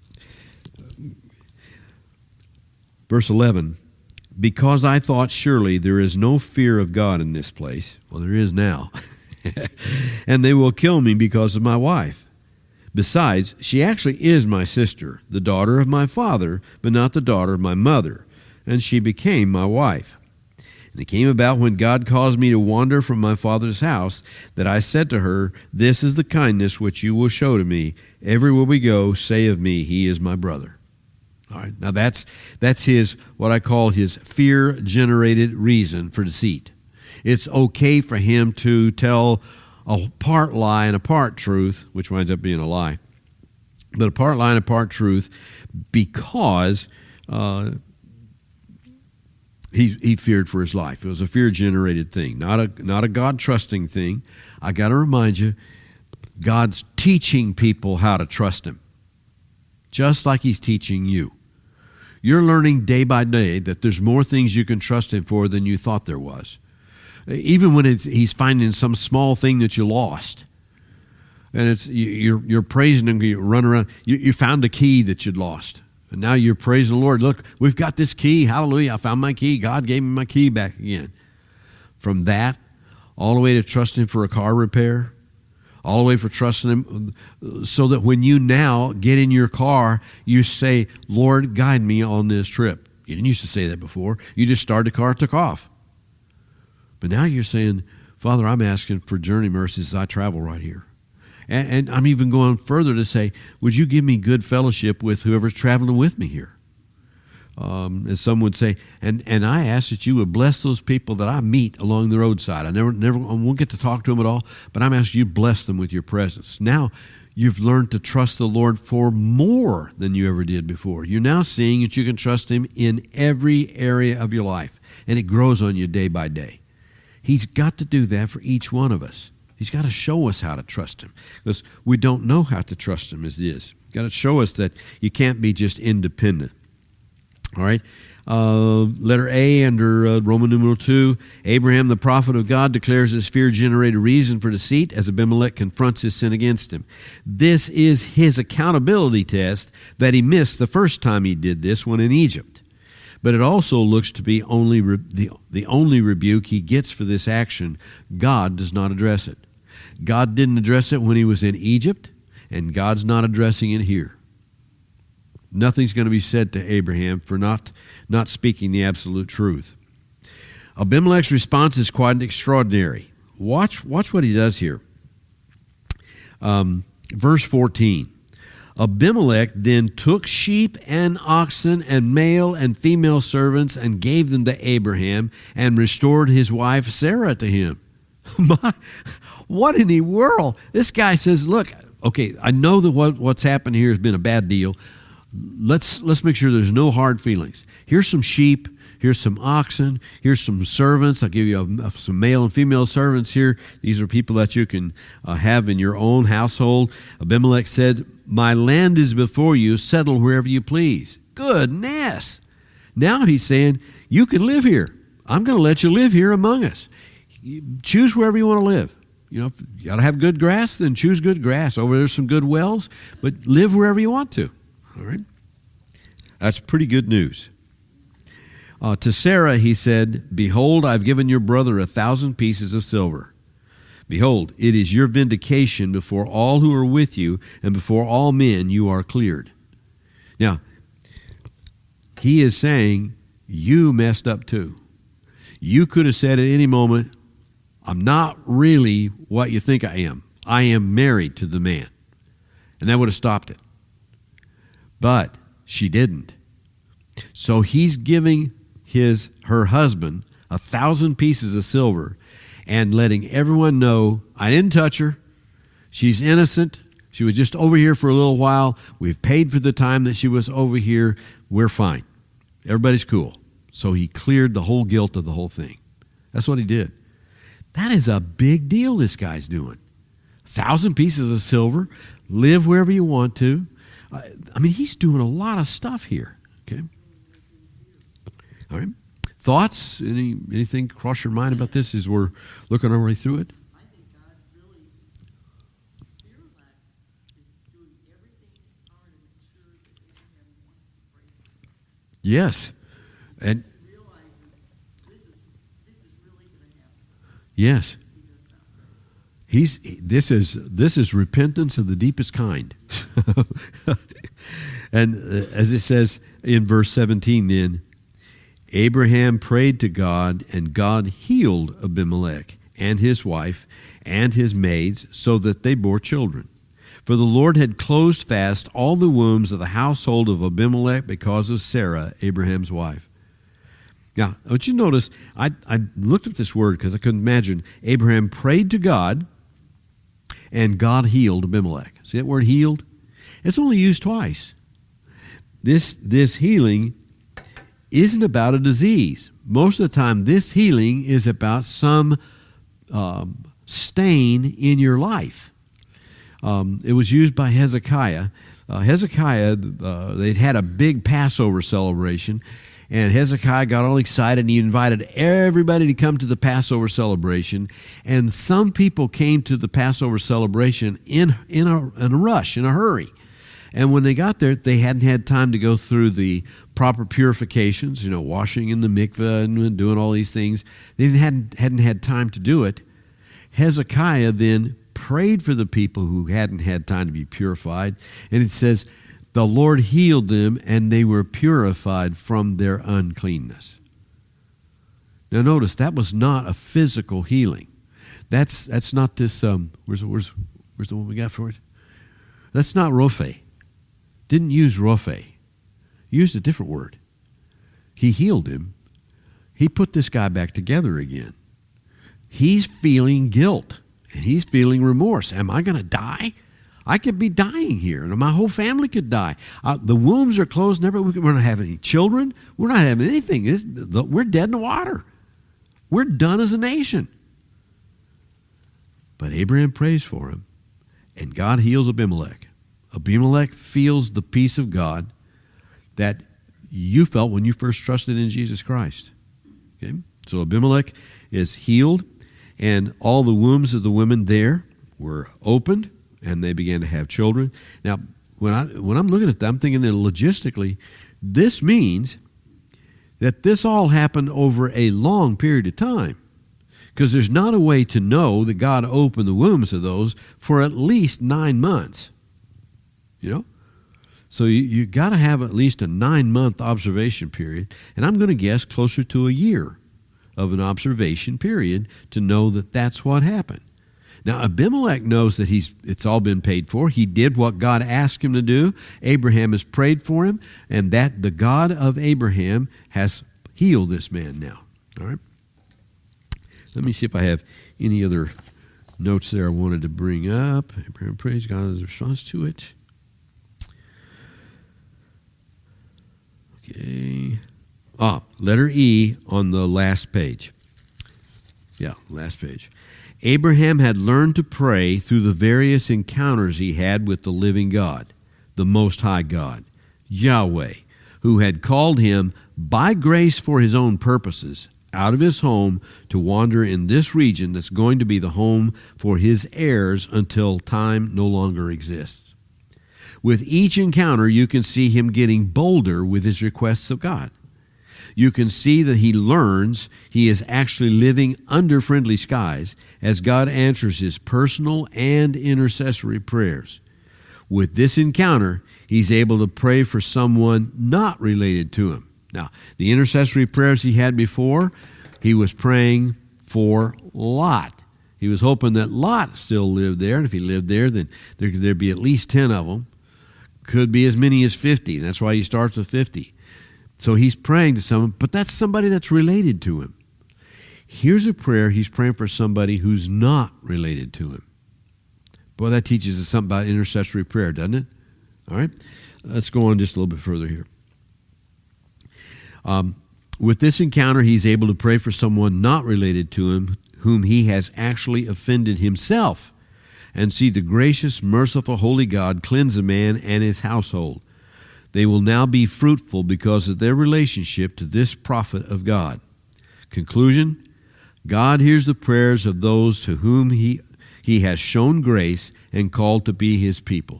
Verse eleven, because I thought surely there is no fear of God in this place. Well, there is now. And they will kill me because of my wife. Besides, she actually is my sister, the daughter of my father, but not the daughter of my mother. And she became my wife. And it came about when God caused me to wander from my father's house, that I said to her, this is the kindness which you will show to me. Everywhere we go, say of me, he is my brother. All right, now that's that's his, what I call his fear-generated reason for deceit. It's okay for him to tell a part lie and a part truth, which winds up being a lie, but a part lie and a part truth, because uh, he he feared for his life. It was a fear-generated thing, not a not a God-trusting thing. I got to remind you, God's teaching people how to trust him, just like he's teaching you. You're learning day by day that there's more things you can trust him for than you thought there was. Even when it's, he's finding some small thing that you lost. And it's you're you're praising him, you run around. You, you found a key that you'd lost. And now you're praising the Lord. Look, we've got this key. Hallelujah. I found my key. God gave me my key back again. From that, all the way to trusting for a car repair, all the way for trusting him, so that when you now get in your car, you say, Lord, guide me on this trip. You didn't used to say that before. You just started the car, took off. But now you're saying, Father, I'm asking for journey mercies as I travel right here. And, and I'm even going further to say, would you give me good fellowship with whoever's traveling with me here? Um, as some would say, and, and I ask that you would bless those people that I meet along the roadside. I never, never, I won't get to talk to them at all, but I'm asking you to bless them with your presence. Now, you've learned to trust the Lord for more than you ever did before. You're now seeing that you can trust him in every area of your life, and it grows on you day by day. He's got to do that for each one of us. He's got to show us how to trust him, because we don't know how to trust him as it is. He's got to show us that you can't be just independent. All right. Uh, letter A under uh, Roman numeral two. Abraham, the prophet of God, declares his fear-generated reason for deceit as Abimelech confronts his sin against him. This is his accountability test that he missed the first time he did this when in Egypt. But it also looks to be only re- the, the only rebuke he gets for this action. God does not address it. God didn't address it when he was in Egypt, and God's not addressing it here. Nothing's going to be said to Abraham for not, not speaking the absolute truth. Abimelech's response is quite extraordinary. Watch, watch what he does here. Um, verse fourteen. Abimelech then took sheep and oxen and male and female servants and gave them to Abraham and restored his wife Sarah to him. My, what in the world? This guy says, look, okay, I know that what, what's happened here has been a bad deal. Let's let's make sure there's no hard feelings. Here's some sheep. Here's some oxen. Here's some servants. I'll give you a, some male and female servants here. These are people that you can uh, have in your own household. Abimelech said, my land is before you. Settle wherever you please. Goodness. Now he's saying, you can live here. I'm going to let you live here among us. You choose wherever you want to live. You know, if you got to have good grass, then choose good grass. Over there's some good wells, but live wherever you want to. All right? That's pretty good news. Uh, to Sarah he said, behold, I've given your brother a thousand pieces of silver. Behold, it is your vindication before all who are with you, and before all men you are cleared. Now, he is saying, you messed up too. You could have said at any moment, I'm not really what you think I am. I am married to the man. And that would have stopped it. But she didn't. So he's giving his her husband a thousand pieces of silver and letting everyone know, I didn't touch her. She's innocent. She was just over here for a little while. We've paid for the time that she was over here. We're fine. Everybody's cool. So he cleared the whole guilt of the whole thing. That's what he did. That is a big deal this guy's doing. A thousand pieces of silver. Live wherever you want to. I mean, he's doing a lot of stuff here. Okay. All right. Thoughts? Any anything cross your mind about this as we're looking our way through it? I think God really, Abimelech is doing everything in his power to make sure that Abraham wants to pray for him. Yes. And He realizes this is this is really going to happen. yes. He does not. He's this is this is repentance of the deepest kind. And uh, as it says in verse seventeen, then Abraham prayed to God, and God healed Abimelech and his wife and his maids, so that they bore children. For the Lord had closed fast all the wombs of the household of Abimelech because of Sarah, Abraham's wife. Now, I want you to notice, I, I looked up this word because I couldn't imagine. Abraham prayed to God, and God healed Abimelech. See that word healed? It's only used twice. this, this healing isn't about a disease. Most of the time, this healing is about some um, stain in your life. Um, it was used by Hezekiah. Uh, Hezekiah, uh, they'd had a big Passover celebration, and Hezekiah got all excited, and he invited everybody to come to the Passover celebration. And some people came to the Passover celebration in, in, a, in a rush, in a hurry. And when they got there, they hadn't had time to go through the proper purifications, you know, washing in the mikveh and doing all these things. They hadn't, hadn't had time to do it. Hezekiah then prayed for the people who hadn't had time to be purified. And it says, the Lord healed them, and they were purified from their uncleanness. Now notice, that was not a physical healing. That's that's not this, um, where's, where's, where's the one we got for it? That's not Rophe. Didn't use Rophe. Used a different word. He healed him. He put this guy back together again. He's feeling guilt, and he's feeling remorse. Am I going to die? I could be dying here, and my whole family could die. Uh, the wombs are closed. Never, we're not having any children. We're not having anything. It's, the, we're dead in the water. We're done as a nation. But Abraham prays for him, and God heals Abimelech. Abimelech feels the peace of God that you felt when you first trusted in Jesus Christ. Okay? So Abimelech is healed, and all the wombs of the women there were opened, and they began to have children. Now, when, I, when I'm looking at that, I'm thinking that logistically, this means that this all happened over a long period of time, because there's not a way to know that God opened the wombs of those for at least nine months. You know? So you, you got to have at least a nine-month observation period, and I'm going to guess closer to a year of an observation period to know that that's what happened. Now, Abimelech knows that he's it's all been paid for. He did what God asked him to do. Abraham has prayed for him, and that the God of Abraham has healed this man now. All right? Let me see if I have any other notes there I wanted to bring up. Abraham prays God's response to it. Okay. Ah, letter E on the last page. Yeah, last page. Abraham had learned to pray through the various encounters he had with the living God, the Most High God, Yahweh, who had called him by grace for his own purposes out of his home to wander in this region that's going to be the home for his heirs until time no longer exists. With each encounter, you can see him getting bolder with his requests of God. You can see that he learns he is actually living under friendly skies as God answers his personal and intercessory prayers. With this encounter, he's able to pray for someone not related to him. Now, the intercessory prayers he had before, he was praying for Lot. He was hoping that Lot still lived there, and if he lived there, then there, there'd be at least ten of them. Could be as many as fifty, and that's why he starts with fifty. So he's praying to someone, but that's somebody that's related to him. Here's a prayer he's praying for somebody who's not related to him. Boy, that teaches us something about intercessory prayer, doesn't it? All right, let's go on just a little bit further here. Um, with this encounter, he's able to pray for someone not related to him, whom he has actually offended himself, and see the gracious, merciful, holy God cleanse a man and his household. They will now be fruitful because of their relationship to this prophet of God. Conclusion, God hears the prayers of those to whom he, he has shown grace and called to be his people.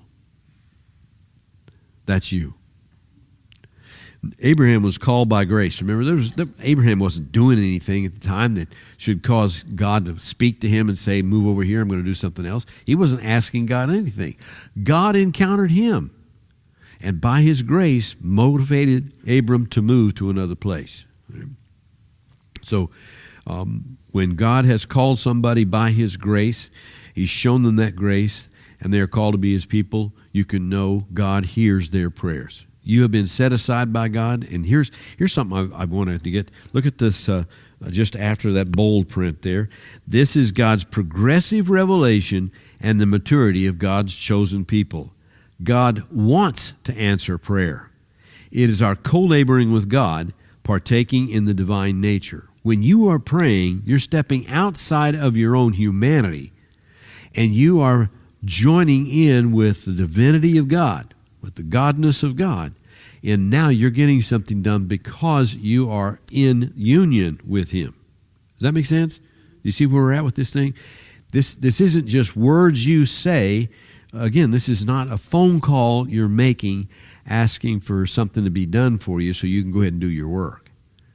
That's you. Abraham was called by grace. Remember, there was, Abraham wasn't doing anything at the time that should cause God to speak to him and say, move over here, I'm going to do something else. He wasn't asking God anything. God encountered him, and by his grace motivated Abram to move to another place. So um, when God has called somebody by his grace, he's shown them that grace, and they're called to be his people, you can know God hears their prayers. You have been set aside by God, and here's here's something I, I wanted to get. Look at this uh, just after that bold print there. This is God's progressive revelation and the maturity of God's chosen people. God wants to answer prayer. It is our co-laboring with God, partaking in the divine nature. When you are praying, you're stepping outside of your own humanity, and you are joining in with the divinity of God, with the godness of God. And now you're getting something done because you are in union with Him. Does that make sense? You see where we're at with this thing? This, this isn't just words you say. Again, this is not a phone call you're making asking for something to be done for you so you can go ahead and do your work.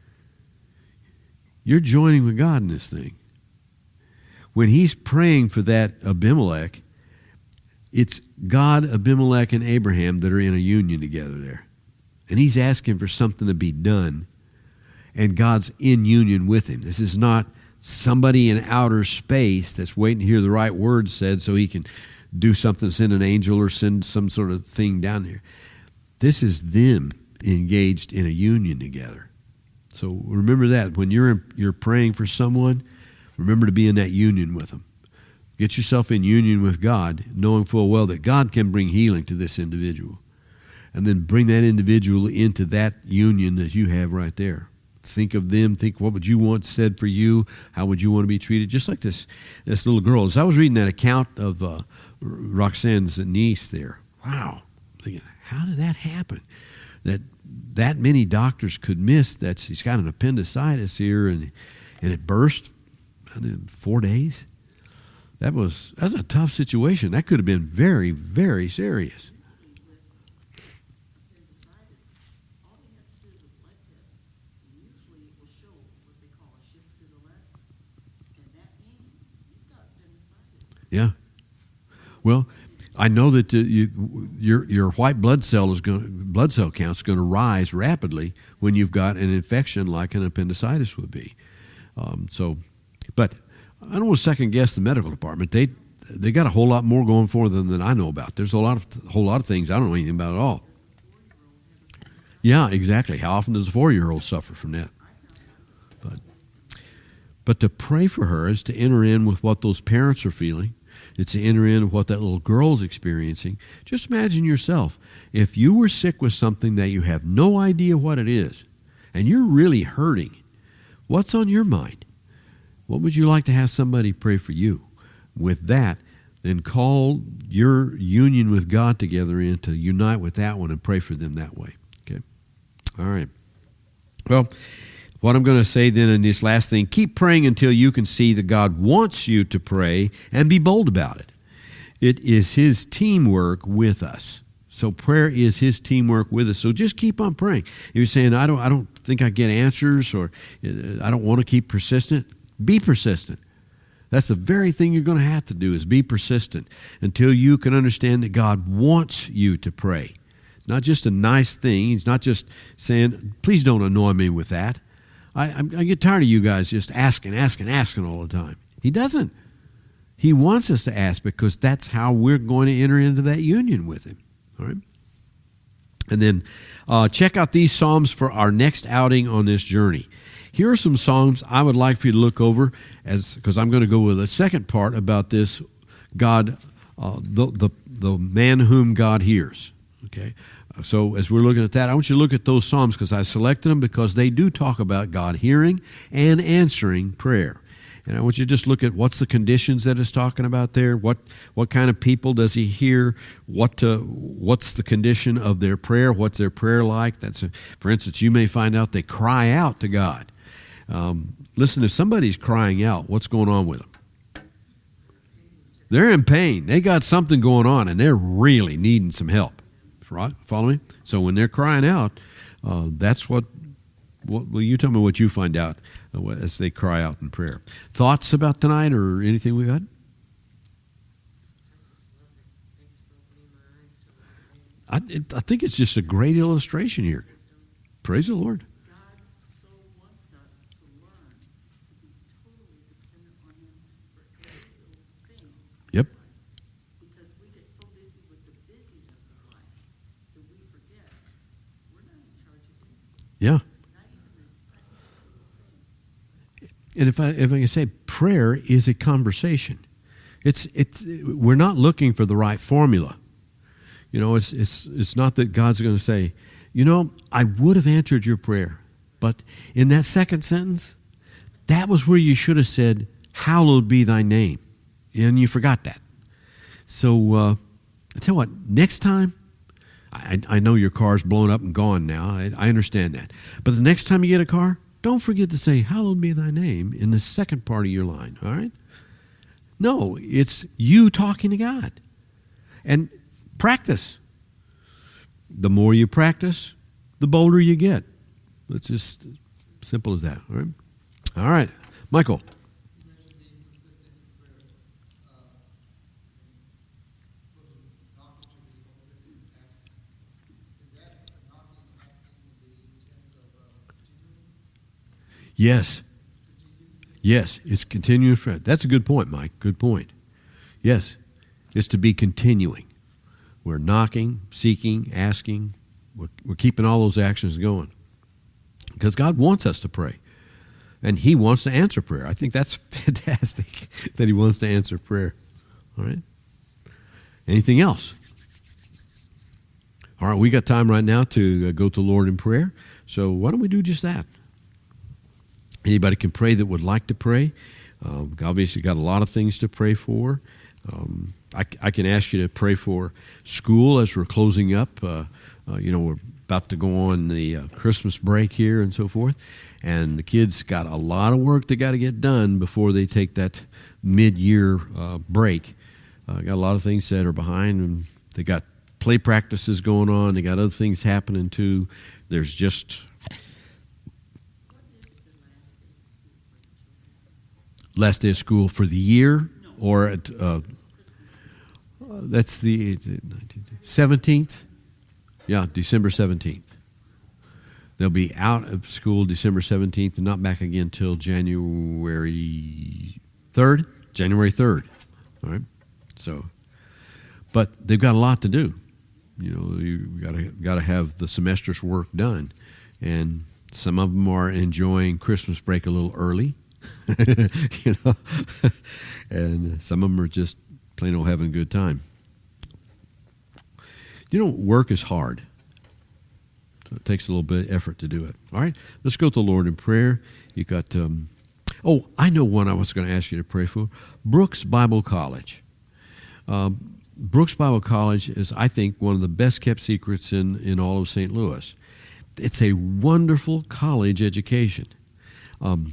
You're joining with God in this thing. When he's praying for that Abimelech, it's God, Abimelech, and Abraham that are in a union together there. And he's asking for something to be done, and God's in union with him. This is not somebody in outer space that's waiting to hear the right words said so he can do something, send an angel or send some sort of thing down there. This is them engaged in a union together. So remember that. When you're in, you're praying for someone, remember to be in that union with them. Get yourself in union with God, knowing full well that God can bring healing to this individual. And then bring that individual into that union that you have right there. Think of them. Think, what would you want said for you? How would you want to be treated? Just like this, this little girl. As I was reading that account of uh, Roxanne's niece there, wow. I'm thinking, how did that happen? That that many doctors could miss that she's got an appendicitis here and and it burst in four days. That was that's a tough situation. That could have been very, very serious. All they have to do is a blood test, and usually it will show what they call a shift to the left, and that means you've got appendicitis. Yeah. Well, I know that uh, you, your your white blood cell is going blood cell count is going to rise rapidly when you've got an infection like an appendicitis would be. Um, so, but I don't want to second guess the medical department. They they got a whole lot more going for them than I know about. There's a lot of a whole lot of things I don't know anything about at all. Yeah, exactly. How often does a four-year-old suffer from that? But but to pray for her is to enter in with what those parents are feeling. It's to enter in with what that little girl's experiencing. Just imagine yourself. If you were sick with something that you have no idea what it is, and you're really hurting, what's on your mind? What would you like to have somebody pray for you? With that, then call your union with God together in to unite with that one and pray for them that way. Okay? All right. Well, what I'm going to say then in this last thing, keep praying until you can see that God wants you to pray and be bold about it. It is His teamwork with us. So prayer is His teamwork with us. So just keep on praying. If you're saying, I don't, I don't think I get answers, or I don't want to keep persistent, be persistent. That's the very thing you're going to have to do, is be persistent until you can understand that God wants you to pray. It's not just a nice thing. He's not just saying, please don't annoy me with that. I, I get tired of you guys just asking, asking, asking all the time. He doesn't. He wants us to ask because that's how we're going to enter into that union with Him. All right? And then uh, check out these Psalms for our next outing on this journey. Here are some Psalms I would like for you to look over, as because I'm going to go with the second part about this God, uh, the, the, the man whom God hears. Okay? So as we're looking at that, I want you to look at those Psalms because I selected them because they do talk about God hearing and answering prayer. And I want you to just look at what's the conditions that it's talking about there. What what kind of people does He hear? What uh, what's the condition of their prayer? What's their prayer like? That's a, for instance, you may find out they cry out to God. Um, listen, if somebody's crying out, what's going on with them? They're in pain. They got something going on, and they're really needing some help. Right? Follow me? So when they're crying out, uh, that's what, what, well, you tell me what you find out uh, as they cry out in prayer. Thoughts about tonight or anything we got? I, it, I think it's just a great illustration here. Praise the Lord. God so wants us to learn to be totally dependent on Him for every little thing. Yep. Because we get so busy with the busyness of life that we forget we're not in charge of anything. Yeah. Not even the tiniest little thing. And if I if I can say, prayer is a conversation. It's it's we're not looking for the right formula. You know, it's it's it's not that God's going to say, You know, I would have answered your prayer, but in that second sentence, that was where you should have said, hallowed be thy name. And you forgot that. So, uh, I tell you what, next time, I, I know your car's blown up and gone now. I, I understand that. But the next time you get a car, don't forget to say, hallowed be thy name in the second part of your line, all right? No, it's you talking to God. And practice. The more you practice, the bolder you get. It's just simple as that, all right? All right, Michael. Yes. Yes, it's continuing. That's a good point, Mike. Good point. Yes, it's to be continuing. We're knocking, seeking, asking. We're, we're keeping all those actions going. Because God wants us to pray. And He wants to answer prayer. I think that's fantastic that He wants to answer prayer. All right? Anything else? All right, we got time right now to uh, go to the Lord in prayer. So why don't we do just that? Anybody can pray that would like to pray. Um, obviously, got a lot of things to pray for. Um, I, I can ask you to pray for school as we're closing up. Uh, uh, you know, we're about to go on the uh, Christmas break here and so forth. And the kids got a lot of work they got to get done before they take that mid-year uh, break. Uh, got a lot of things that are behind them. They got play practices going on. They got other things happening too. There's just last day of school for the year, or at, uh, that's the seventeenth. Yeah, December seventeenth. They'll be out of school December seventeenth and not back again till January third. January third. All right. So, but they've got a lot to do. You know, you got to got to have the semester's work done, and some of them are enjoying Christmas break a little early. You know, and some of them are just plain old having a good time. You know, work is hard. So it takes a little bit of effort to do it. All right, let's go to the Lord in prayer. You got, um, oh, I know one I was going to ask you to pray for. Brooks Bible College. Um, Brooks Bible College is, I think, one of the best kept secrets in, in all of Saint Louis. It's a wonderful college education. Um,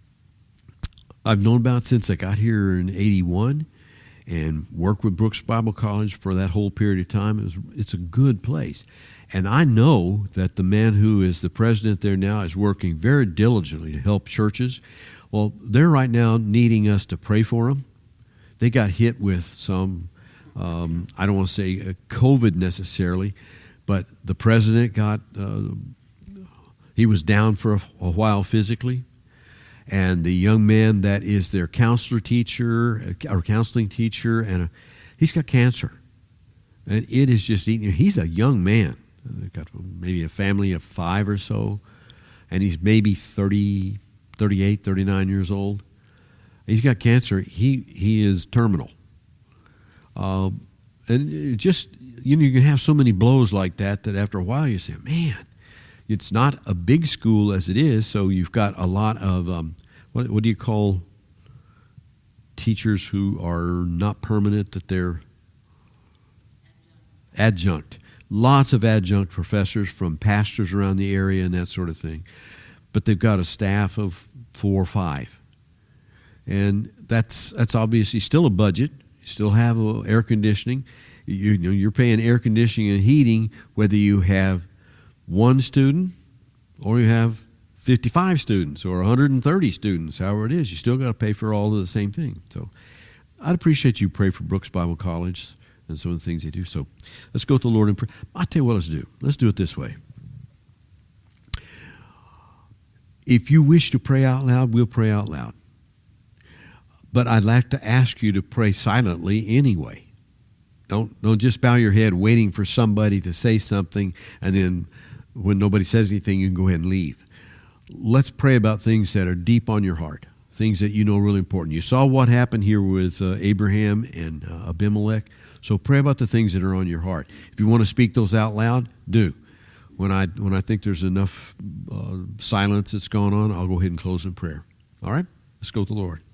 I've known about it since I got here in eighty-one and worked with Brooks Bible College for that whole period of time. It was, it's a good place. And I know that the man who is the president there now is working very diligently to help churches. Well, they're right now needing us to pray for them. They got hit with some, um, I don't want to say uh, COVID necessarily, but the president got, uh, he was down for a, a while physically. And the young man that is their counselor teacher, or counseling teacher, and a, he's got cancer. And it is just eating. He's a young man. He's got maybe a family of five or so. And he's maybe thirty, thirty-eight, thirty-nine years old. He's got cancer. He he is terminal. Um, and it just, you know, you can have so many blows like that that after a while you say, man, it's not a big school as it is, so you've got a lot of, um, what, what do you call teachers who are not permanent, that they're adjunct. Lots of adjunct professors from pastors around the area and that sort of thing. But they've got a staff of four or five. And that's that's obviously still a budget. You still have uh, air conditioning. You, you know, you're paying air conditioning and heating whether you have one student or you have fifty-five students or one hundred thirty students, however it is. You still got to pay for all of the same thing. So I'd appreciate you pray for Brooks Bible College and some of the things they do. So let's go to the Lord in prayer. I'll tell you what let's do. Let's do it this way. If you wish to pray out loud, we'll pray out loud. But I'd like to ask you to pray silently anyway. Don't, don't just bow your head waiting for somebody to say something, and then when nobody says anything, you can go ahead and leave. Let's pray about things that are deep on your heart, things that you know are really important. You saw what happened here with uh, Abraham and uh, Abimelech, so pray about the things that are on your heart. If you want to speak those out loud, do. When I when I think there's enough uh, silence that's gone on, I'll go ahead and close in prayer. All right? Let's go to the Lord.